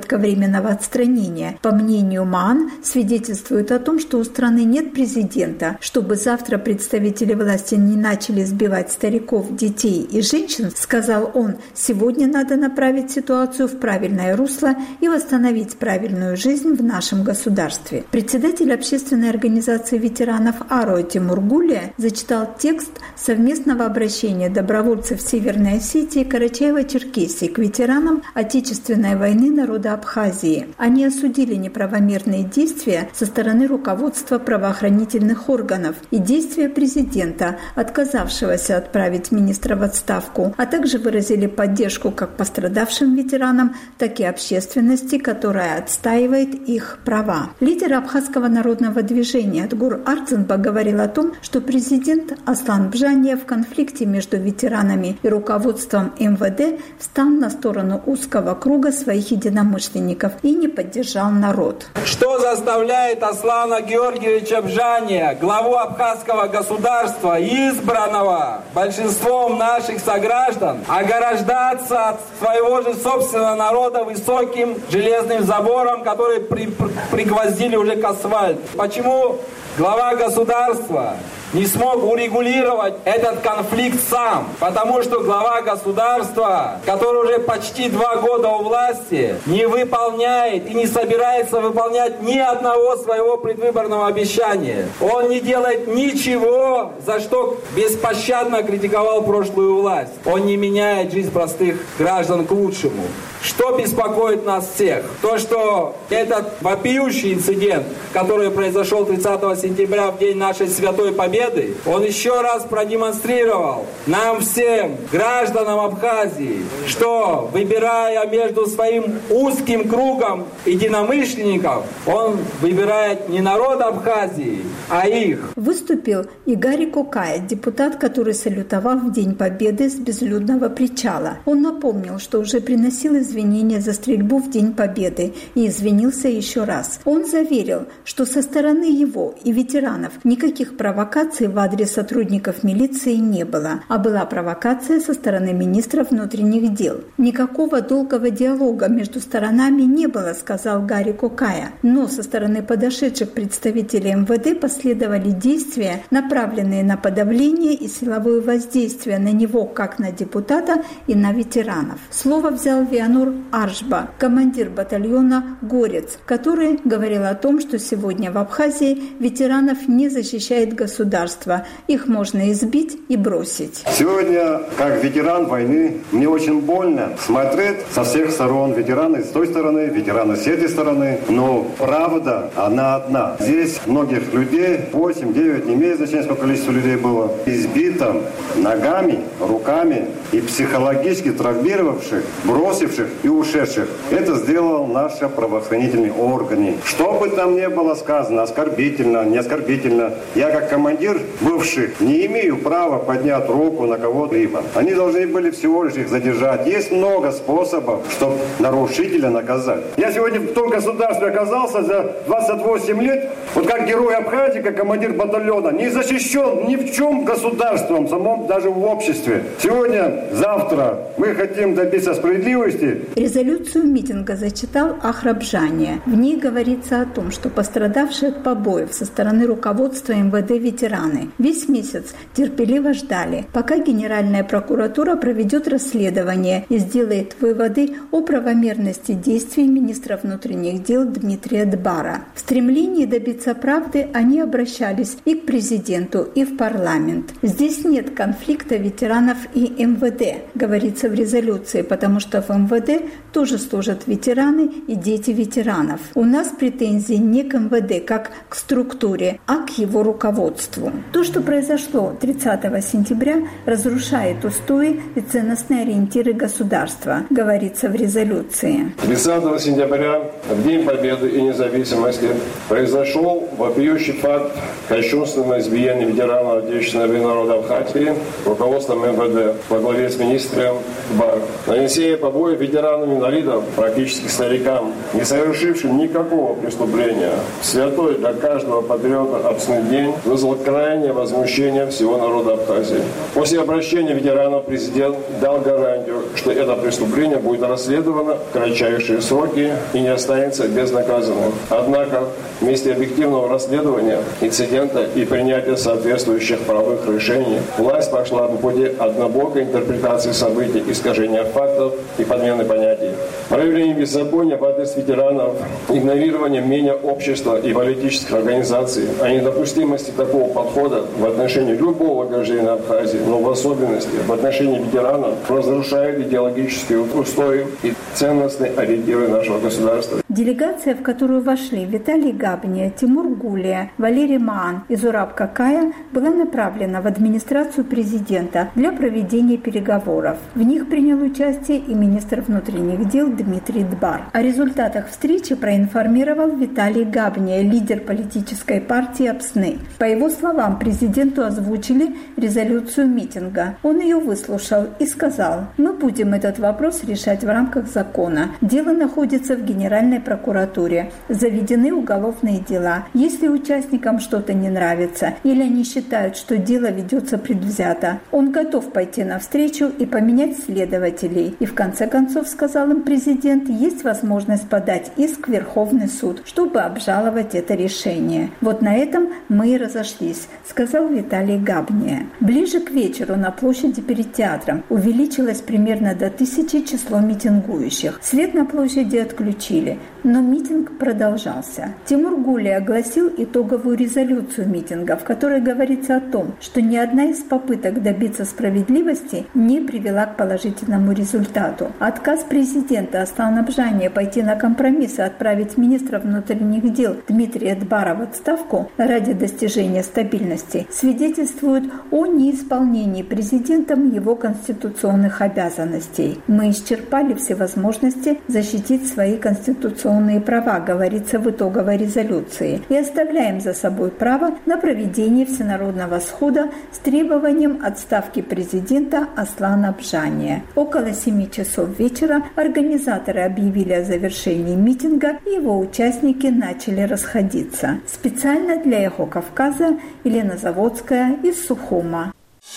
преждевременного отстранения, по мнению МАН, свидетельствует о том, что у страны нет президента. Чтобы завтра представители власти не начали сбивать стариков, детей и женщин, сказал он, сегодня надо направить ситуацию в правильное русло и восстановить правильную жизнь в нашем государстве. Председатель общественной организации ветеранов АРО Тимур Гулия зачитал текст совместного обращения добровольцев Северной Осетии и Карачаево-Черкесии к ветеранам Отечественной войны народа Абхазии. Они осудили неправомерные действия со стороны руководства правоохранительных органов и действия президента, отказавшегося отправить министра в отставку, а также выразили поддержку как пострадавшим ветеранам, так и общественности, которая отстаивает их права. Лидер абхазского народного движения Атгур Ардзинба говорил о том, что президент Аслан Бжания в конфликте между ветеранами и руководством МВД встал на сторону узкого круга своих единомышленников и не поддержал народ. Что заставляет Аслана Георгиевича Бжания, главу абхазского государства, избранного большинством наших сограждан, ограждаться от своего же собственного народа высоким железным забором, который пригвоздили уже к асфальту? Почему глава государства не смог урегулировать этот конфликт сам? Потому что глава государства, который уже почти 2 года у власти, не выполняет и не собирается выполнять ни одного своего предвыборного обещания. Он не делает ничего, за что беспощадно критиковал прошлую власть. Он не меняет жизнь простых граждан к лучшему. Что беспокоит нас всех? То, что этот вопиющий инцидент, который произошел 30 сентября в день нашей святой победы, он еще раз продемонстрировал нам всем, гражданам Абхазии, что, выбирая между своим узким кругом единомышленников, он выбирает не народ Абхазии, а их. Выступил и Гарри Кокая, депутат, который салютовал в День Победы с безлюдного причала. Он напомнил, что уже приносил извинения за стрельбу в День Победы и извинился еще раз. Он заверил, что со стороны его и ветеранов никаких провокаций в адрес сотрудников милиции не было, а была провокация со стороны министра внутренних дел. Никакого долгого диалога между сторонами не было, сказал Гарри Кокая, но со стороны подошедших представителей МВД последовали действия, направленные на подавление и силовое воздействие на него как на депутата и на ветеранов. Слово взял Вианур Аршба, командир батальона «Горец», который говорил о том, что сегодня в Абхазии ветеранов не защищает государство. Их можно избить и бросить. Сегодня, как ветеран войны, мне очень больно смотреть со всех сторон. Ветераны с той стороны, ветераны с этой стороны. Но правда, она одна. Здесь многих людей, 8, 9, не имеет значения, сколько количество людей было, избито ногами, руками и психологически травмировавших, бросивших и ушедших. Это сделал наши правоохранительные органы. Что бы там ни было сказано, оскорбительно, не оскорбительно, я как командир бывших не имею права поднять руку на кого-либо. Они должны были всего лишь их задержать. Есть много способов, чтобы нарушителя наказать. Я сегодня в том государстве оказался за 28 лет, вот как герой Абхазии, как командир батальона, не защищен ни в чем государством, самом даже в обществе. Сегодня, завтра мы хотим добиться справедливости. Резолюцию митинга зачитал Ахраб Бжания. В ней говорится о том, что пострадавшие от побоев со стороны руководства МВД ветераны весь месяц терпеливо ждали, пока Генеральная прокуратура проведет расследование и сделает выводы о правомерности действий министра внутренних дел Дмитрия Дбара. В стремлении добиться правды они обращались и к президенту, и в парламент. Здесь нет конфликта ветеранов и МВД, говорится в резолюции, потому что в МВД тоже служат ветераны и дети ветеранов. У нас претензий не к МВД как к структуре, а к его руководству. То, что произошло 30 сентября, разрушает устои и ценностные ориентиры государства, говорится в резолюции. 30 сентября, в День Победы и независимости, произошел вопиющий факт кощунственного избиения ветеранов Отечественной войны народа Абхазии руководством МВД во главе с министром Бар. Нанесение побоев ветеранам-инвалидам, практически старикам, не совершившим никакого преступления, святой для каждого патриота отцный день, вызвал крайнее возмущение всего народа Абхазии. После обращения ветеранов президент дал гарантию, что это преступление будет расследовано в кратчайшие сроки и не останется безнаказанным. Однако, вместе объективного расследования инцидента и принятия соответствующих правовых решений, власть пошла по пути однобокой интерпретации событий, искажения фактов и подмены понятий. Проявление беззакония в адрес ветеранов, игнорирование мнения общества и политических организаций о недопустимости такого подхода в отношении любого гражданина Абхазии, но в особенности в отношении ветеранов, разрушает идеологические устои и ценностные ориентиры нашего государства. Делегация, в которую вошли Виталий Габния, Тимур Гулия, Валерий Маан и Зураб Какая, была направлена в администрацию президента для проведения переговоров. В них принял участие и министр внутренних дел Дмитрий Дбар. О результатах встречи проинформировал Виталий Габния, лидер политической партии АПСНы. По его словам, президенту озвучили резолюцию митинга. Он ее выслушал и сказал: «Мы будем этот вопрос решать в рамках закона. Дело находится в Генеральной прокуратуре. Заведены уголовные дела. Если участникам что-то не нравится или они считают, что дело ведется предвзято, он готов пойти навстречу и поменять следователей. И в конце концов, сказал им президент, есть возможность подать иск в Верховный суд, чтобы обжаловать это решение. Вот на этом мы и разошлись», сказал Виталий Габния. Ближе к вечеру на площади перед театром увеличилось примерно до 1000 число митингующих. Свет на площади отключили, но митинг продолжался. Тимур Гулия огласил итоговую резолюцию митинга, в которой говорится о том, что ни одна из попыток добиться справедливости не привела к положительному результату. Отказ президента Аслана Бжания пойти на компромисс и отправить министра внутренних дел Дмитрия Дбара в отставку ради достижения стабильности свидетельствует о неисполнении президентом его конституционных обязанностей. «Мы исчерпали все возможности защитить свои конституционные права», говорится в итоговой резолюции, и оставляем за собой право на проведение всенародного схода с требованием отставки президента Аслана Бжания. Около 7 часов вечера организаторы объявили о завершении митинга, и его участники начали расходиться. Специально для «Эхо Кавказа» Елена Заводская из Сухума.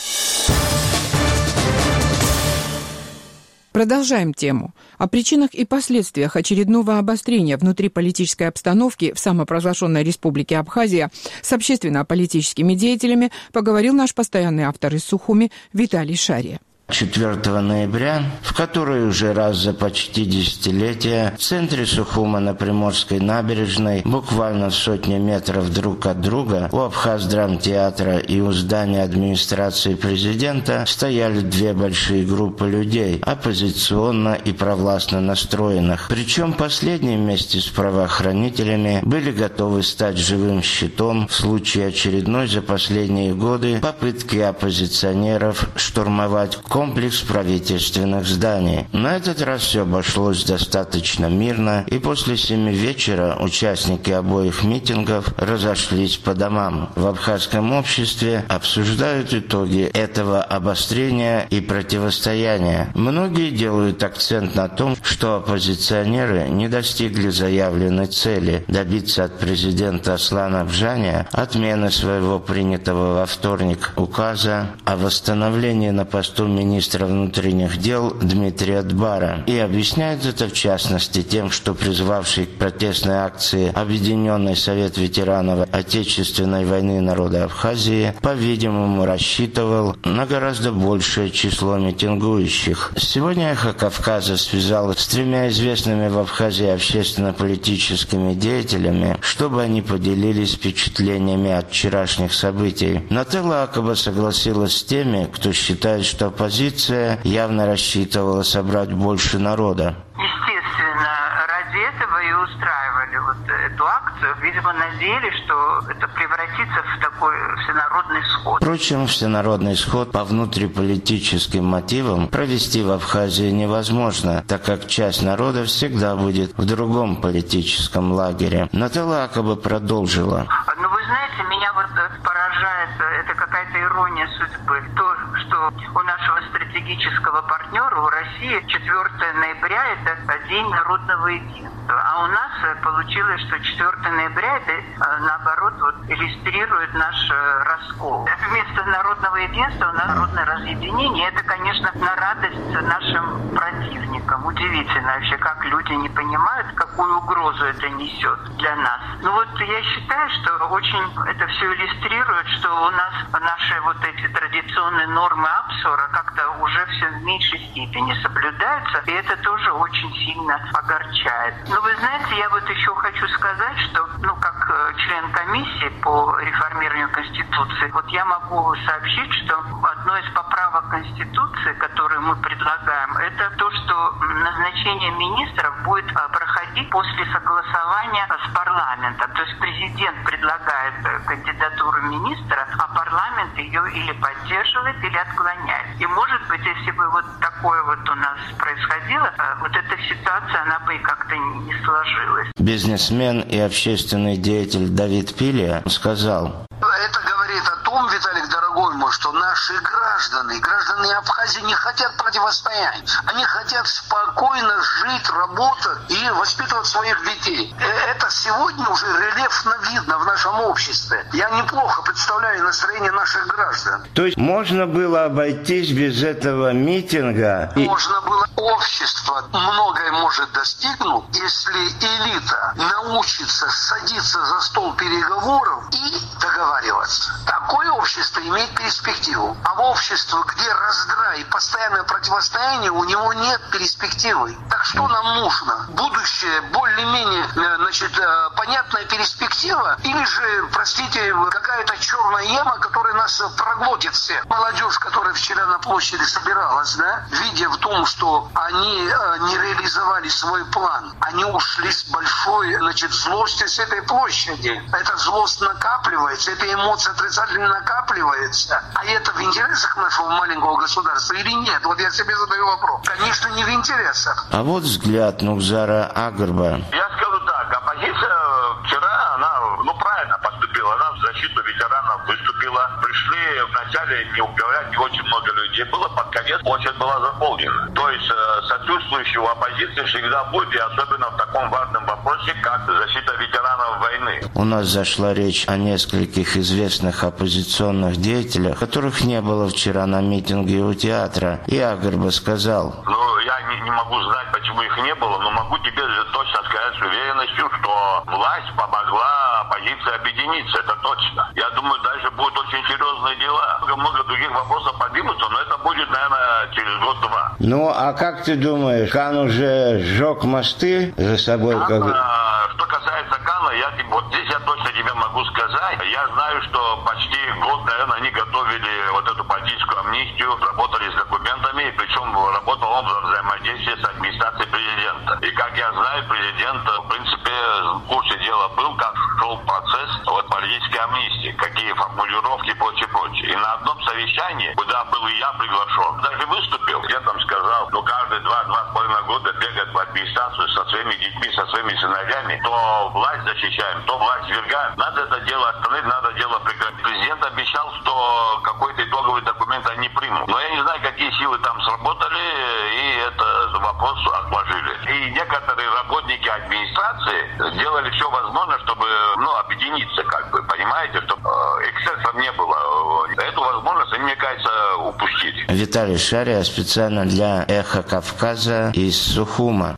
Продолжаем тему. О причинах и последствиях очередного обострения внутриполитической обстановки в самопровозглашенной республике Абхазия с общественно-политическими деятелями поговорил наш постоянный автор из Сухуми Виталий Шария. 4 ноября, в который уже раз за почти десятилетие в центре Сухума на Приморской набережной, буквально в сотне метров друг от друга, у Абхаз-драмтеатра и у здания администрации президента стояли две большие группы людей, оппозиционно и провластно настроенных. Причем последние вместе с правоохранителями были готовы стать живым щитом в случае очередной за последние годы попытки оппозиционеров штурмовать комплекс правительственных зданий. На этот раз все обошлось достаточно мирно, и после 7 вечера участники обоих митингов разошлись по домам. В абхазском обществе обсуждают итоги этого обострения и противостояния. Многие делают акцент на том, что оппозиционеры не достигли заявленной цели – добиться от президента Аслана Бжания отмены своего принятого во вторник указа о восстановлении на посту министра внутренних дел Дмитрия Дбара. И объясняет это в частности тем, что призвавший к протестной акции Объединенный совет ветеранов Отечественной войны народа Абхазии, по-видимому, рассчитывал на гораздо большее число митингующих. Сегодня «Эхо Кавказа» связалось с 3 известными в Абхазии общественно-политическими деятелями, чтобы они поделились впечатлениями от вчерашних событий. Нателла Акаба согласилась с теми, кто считает, что оппозиция явно рассчитывала собрать больше народа. Естественно, ради этого и устраивали эту акцию. Видимо, надеялись, что это превратится в такой всенародный сход. Впрочем, всенародный сход по внутриполитическим мотивам провести в Абхазии невозможно, так как часть народа всегда будет в другом политическом лагере. Нателла Акаба продолжила. Ну, вы знаете, меня поражает, это какая-то ирония судьбы. То, что у нашего стратегического партнера, у России, 4 ноября – это День народного единства. А у нас получилось, что 4 ноября – это, наоборот, иллюстрирует наш раскол. Вместо народного единства у нас народное разъединение. Это, конечно, на радость нашим противникам. Удивительно вообще, как люди не понимают, какую угрозу это несет для нас. Ну вот я считаю, что очень это все иллюстрирует, что у нас наши вот эти традиционные нормы Апсора как-то уже все в меньшей степени соблюдаются, и это тоже очень сильно огорчает. Но вы знаете, я вот еще хочу сказать, что, как член комиссии по реформированию Конституции, вот я могу сообщить, что одной из поправок Конституции, которую мы предлагаем, это то, что назначение министров будет проходить после согласования с парламентом. То есть президент предлагает кандидатуру министра, а парламент ее или поддерживает, или отклоняет. И, может быть, если бы вот такое вот у нас происходило, вот эта ситуация, она бы как-то не сложилась. Бизнесмен и общественный деятель Давид Пилия сказал: это говорит о том, Виталик, дорогой мой, что наши граждане Абхазии не хотят противостоять. Они хотят спокойно жить, работать и воспитывать своих детей. Это сегодня уже рельефно видно в нашем обществе. Я неплохо представляю настроение наших граждан. То есть можно было обойтись без этого митинга? Можно было. Общество многое может достигнуть, если элита научится садиться за стол переговоров и договариваться. Такое общество имеет перспективу. А в обществе, где раздрай и постоянное противостояние, у него нет перспективы. Так что нам нужно? Будущее, более-менее, понятная перспектива, или же, простите, какая-то черная яма, которая нас проглотит всех. Молодежь, которая вчера на площади собиралась, видя в том, что они не реализовали свой план, они ушли с большой, злостью с этой площади. Эта злость накапливается, эта эмоция отрицательно накапливается. А это в интересах нашего маленького государства или нет? Вот я себе задаю вопрос. Конечно, не в интересах. А вот взгляд Нугзара Агарба. Я скажу так, оппозиция вчера, она, правильно поступила, она в защиту ветеранов выступила. Пришли вначале, не уговорять, очень много людей было, под конец площадь была заполнена. То есть сочувствующего оппозиции всегда будет, и особенно в таком важном вопросе, как защита ветеранов войны. У нас зашла речь о нескольких известных оппозиционных деятелях, которых не было вчера на митинге у театра. И Агарба сказал: я не могу знать, почему их не было, но могу тебе же точно сказать с уверенностью, что власть помогла оппозиции объединиться, это точно. Я думаю, дальше будут очень серьезные дела. Много других вопросов поднимутся, но это будет, наверное, через год-два. А как ты думаешь, Кан уже сжег мосты за собой? Что касается Кана, здесь я точно тебе могу сказать. Я знаю, что почти год, наверное, они готовили вот эту политическую амнистию, работали с документами, причем работал он в взаимодействии с администрацией президента. И как я знаю, президент, в принципе, в курсе дела был, как шел процесс политической амнистии, какие формулировки и прочее. И на одном совещании, куда был и я приглашен, даже выступил, я там сказал, каждые 2-2,5 года бегать в администрацию со своими детьми, со своими сыновьями, то власть защищаем, то власть свергаем. Надо это дело остановить, надо дело прекратить. Президент обещал, что какой-то итоговый документ они примут. Но я не знаю, какие силы там сработали, и этот вопрос отложили. И некоторые работники администрации делали все возможное, чтобы объединиться, понимаете, чтобы эксцессов не было. Эту возможность они, мне кажется, упустили. Виталий Шария специально для «Эхо Кавказа» из Сухума.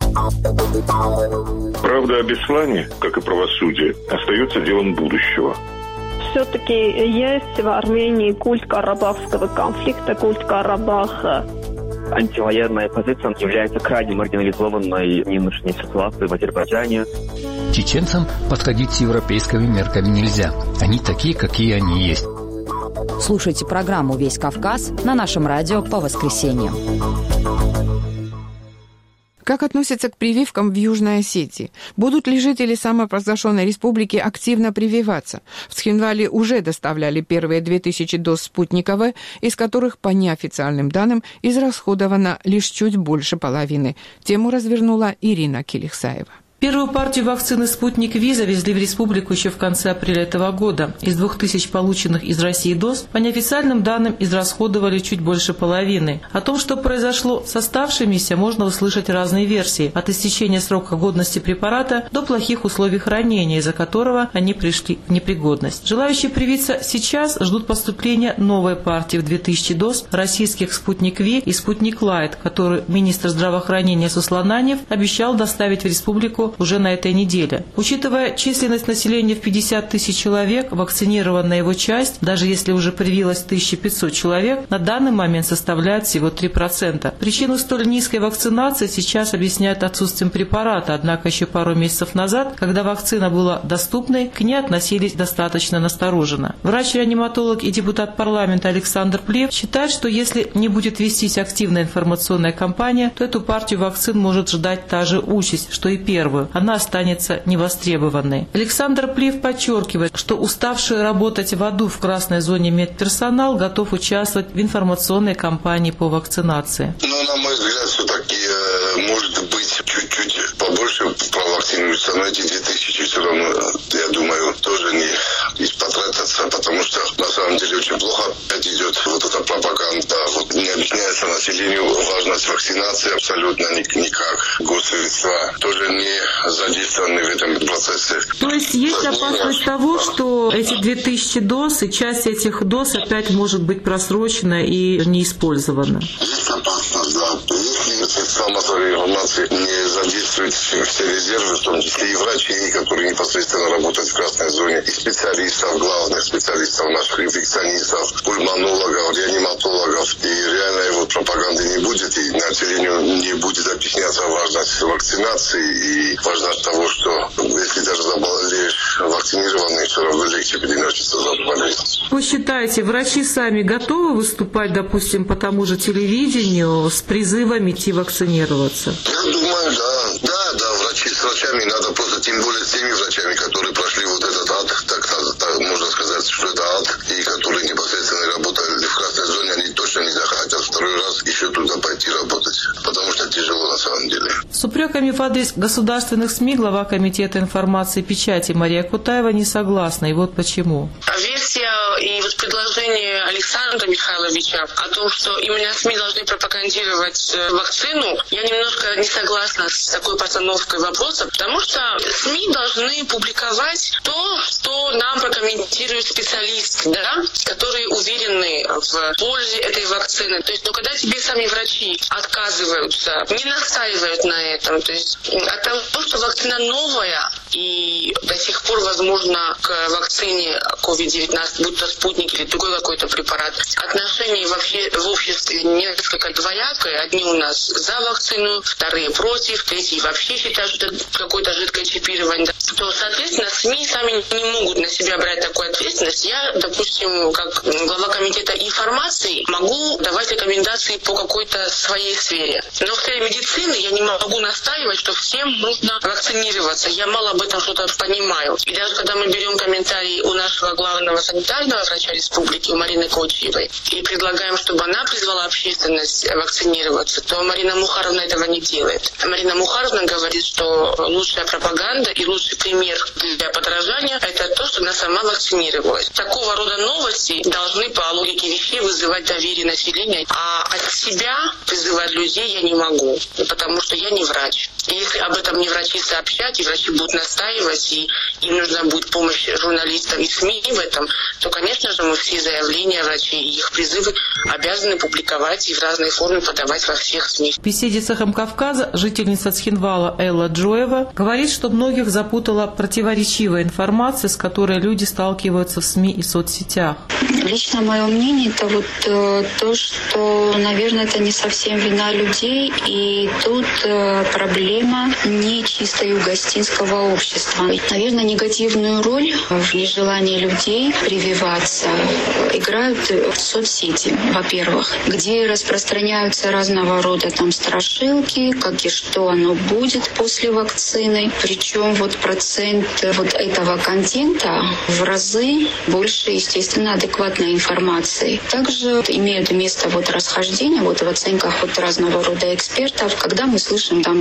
Правда о Беслане, как и правосудие, остается делом будущего. Все-таки есть в Армении культ карабахского конфликта, культ Карабаха. Антивоенная позиция является крайне маргинализованной в нынешней ситуации в Азербайджане. Чеченцам подходить с европейскими мерками нельзя. Они такие, какие они есть. Слушайте программу «Весь Кавказ» на нашем радио по воскресеньям. Как относятся к прививкам в Южной Осетии? Будут ли жители самопровозглашенной республики активно прививаться? В Цхинвале уже доставляли первые 2000 доз «Спутника В», из которых, по неофициальным данным, израсходовано лишь чуть больше половины. Тему развернула Ирина Килихсаева. Первую партию вакцины «Спутник Ви» завезли в республику еще в конце апреля этого года. Из 2000 полученных из России доз, по неофициальным данным, израсходовали чуть больше половины. О том, что произошло с оставшимися, можно услышать разные версии. От истечения срока годности препарата до плохих условий хранения, из-за которого они пришли в непригодность. Желающие привиться сейчас ждут поступления новой партии в 2000 доз российских «Спутник Ви» и «Спутник Лайт», который министр здравоохранения Суслан Анев обещал доставить в республику уже на этой неделе. Учитывая численность населения в 50 тысяч человек, вакцинированная его часть, даже если уже привилось 1500 человек, на данный момент составляет всего 3%. Причину столь низкой вакцинации сейчас объясняют отсутствием препарата, однако еще пару месяцев назад, когда вакцина была доступной, к ней относились достаточно настороженно. Врач-реаниматолог и депутат парламента Александр Плев считает, что если не будет вестись активная информационная кампания, то эту партию вакцин может ждать та же участь, что и первую. Она останется невостребованной. Александр Плев подчеркивает, что уставший работать в аду в красной зоне медперсонал готов участвовать в информационной кампании по вакцинации. На мой взгляд, все-таки может быть чуть-чуть побольше провакцинируются, но эти 2000 все равно, я думаю, тоже не потратятся, потому что на самом деле очень плохо опять идет вот эта пропаганда. Вот не объясняется населению важность вакцинации абсолютно никак. Госсредства тоже не задействованы в этом процессе. То есть опасность того, что эти 2000 доз и часть этих доз опять может быть просрочена и не использована? Есть опасность, да. Если средства массовой информации не задействуют все резервы, в том числе и врачей, которые непосредственно работают в красной зоне, и специалистов, главных специалистов наших инфекционистов, пульмонологов, реаниматологов, и реальной вот пропаганды не будет, и населению не будет объясняться важность вакцинации и важность того, что если даже заболеешь вакцинированный, все равно легче переносится болезнь. Вы считаете, врачи сами готовы выступать, допустим, по тому же телевидению с призывом идти вакцинироваться? Я думаю, да, врачи с врачами надо просто, тем более с теми врачами, которые прошли вот этот ад, так можно сказать, что это ад, и которые непосредственно работали в красной зоне, они точно не захотят второй раз еще туда пойти работать, потому что тяжело на самом деле. С упреками в адрес государственных СМИ глава Комитета информации и печати Мария Кутаева не согласна, и вот почему. Версия и вот предложение Александра Михайловича о том, что именно СМИ должны пропагандировать вакцину, я немножко не согласна с такой постановкой вопроса, потому что СМИ должны публиковать то, что нам прокомментируют специалисты, да, которые уверены в пользе этой вакцины. То есть, когда тебе сами врачи отказываются, не настаивают на этом, то есть от того, что вакцина новая и до сих пор, возможно, к вакцине COVID-19, будь то спутник или другой какой-то препарат, отношение вообще в обществе несколько двоякое. Одни у нас за вакцину, вторые против, третьи вообще считают, что это какое-то жидкое чипирование. То, соответственно, СМИ сами не могут на себя брать такую ответственность. Я, допустим, как глава комитета информации, могу давать рекомендации по какой-то своей сфере. Но в сфере медицины я не могу настаивать, что всем нужно вакцинироваться. Я мало об этом что-то понимаю. И даже когда мы берем комментарии у нашего главного санитарного врача республики, у Марины Кочиевой, и предлагаем, чтобы она призвала общественность вакцинироваться, то Марина Мухаровна этого не делает. Марина Мухаровна говорит, что лучшая пропаганда и лучший пример для подражания – это то, что она сама вакцинировалась. Такого рода новости должны по логике вещей вызывать доверие населения, а от себя призывать людей я не могу, потому что я не врач. И если об этом не врачи сообщать, и врачи будут настаивать, и им нужна будет помощь журналистов и СМИ в этом, то, конечно же, мы все заявления врачей и их призывы обязаны публиковать и в разной форме подавать во всех СМИ. В беседе с «Эхом Кавказа» жительница Цхинвала Элла Джоева говорит, что многих запутала противоречивая информация, с которой люди сталкиваются в СМИ и соцсетях. Лично мое мнение – это вот то, что, наверное, это не совсем вина людей, и тут проблема не чисто югостинского общества. Наверное, негативную роль в нежелании людей прививаться играют соцсети, во-первых, где распространяются разного рода там страшилки, как и что оно будет после вакцины. Причем вот процент вот этого контента в разы больше, естественно, адекватной информации. Также имеют место вот расхождения вот в оценках вот разного рода экспертов, когда мы слышим там диаметрально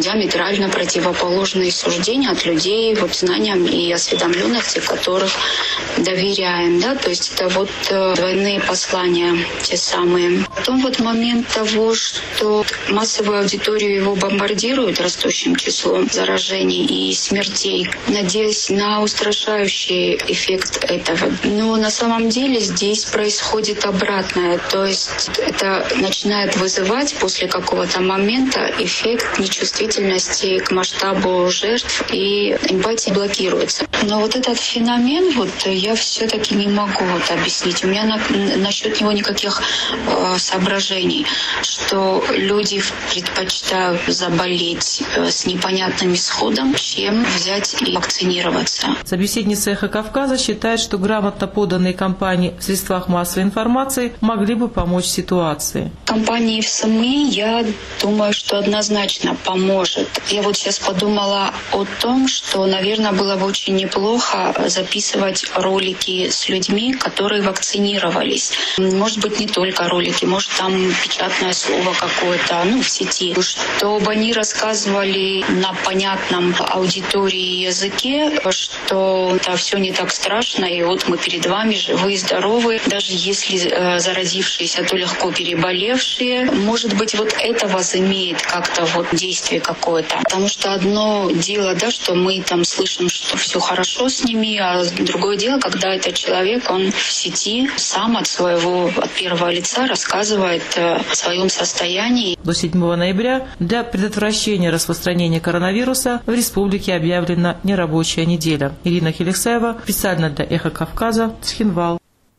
диаметрально противоположные суждения от людей, вот знаниям и осведомленности, которых доверяем, да, то есть это вот двойные послания те самые. Потом вот момент того, что массовую аудиторию его бомбардируют растущим числом заражений и смертей, надеясь на устрашающий эффект этого. Но на самом деле здесь происходит обратное, то есть это начинает вызывать после какого-то момента эффект нечувствительности к масштабу жертв, и эмпатия блокируется. Но вот этот феномен, вот я все-таки не могу вот объяснить. У меня насчет него никаких соображений, что люди предпочитают заболеть с непонятным исходом, чем взять и вакцинироваться. Собеседница «Эхо Кавказа» считает, что грамотно поданные кампании в средствах массовой информации могли бы помочь ситуации. Компании в СМИ, я думаю, что однозначно поможет. Я вот сейчас подумала о том, что, наверное, было бы очень неплохо записывать ролики с людьми, которые вакцинировались. Может быть, не только ролики, может, там печатное слово какое-то, в сети, чтобы они рассказывали на понятном аудитории языке, что это все не так страшно, и вот мы перед вами живые, здоровые, даже если заразившиеся, то легко переболевшие. Может быть, вот это возымеет как-то вот действие какое-то. Потому что одно дело, да, что мы там слышим, что все хорошо с ними, а другое дело, когда этот человек, он в сети сам от первого лица рассказывает о своем состоянии. До 7 ноября для предотвращения распространения коронавируса в республике объявлена нерабочая неделя. Ирина Хелексаева, специально для «Эхо Кавказа», Цхинвал.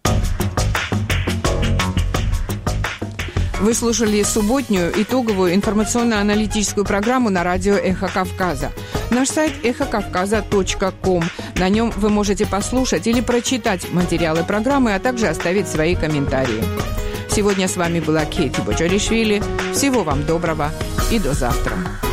Вы слушали субботнюю итоговую информационно-аналитическую программу на радио «Эхо Кавказа». Наш сайт эхокавказа.ком. На нем вы можете послушать или прочитать материалы программы, а также оставить свои комментарии. Сегодня с вами была Кейти Бочаришвили. Всего вам доброго и до завтра.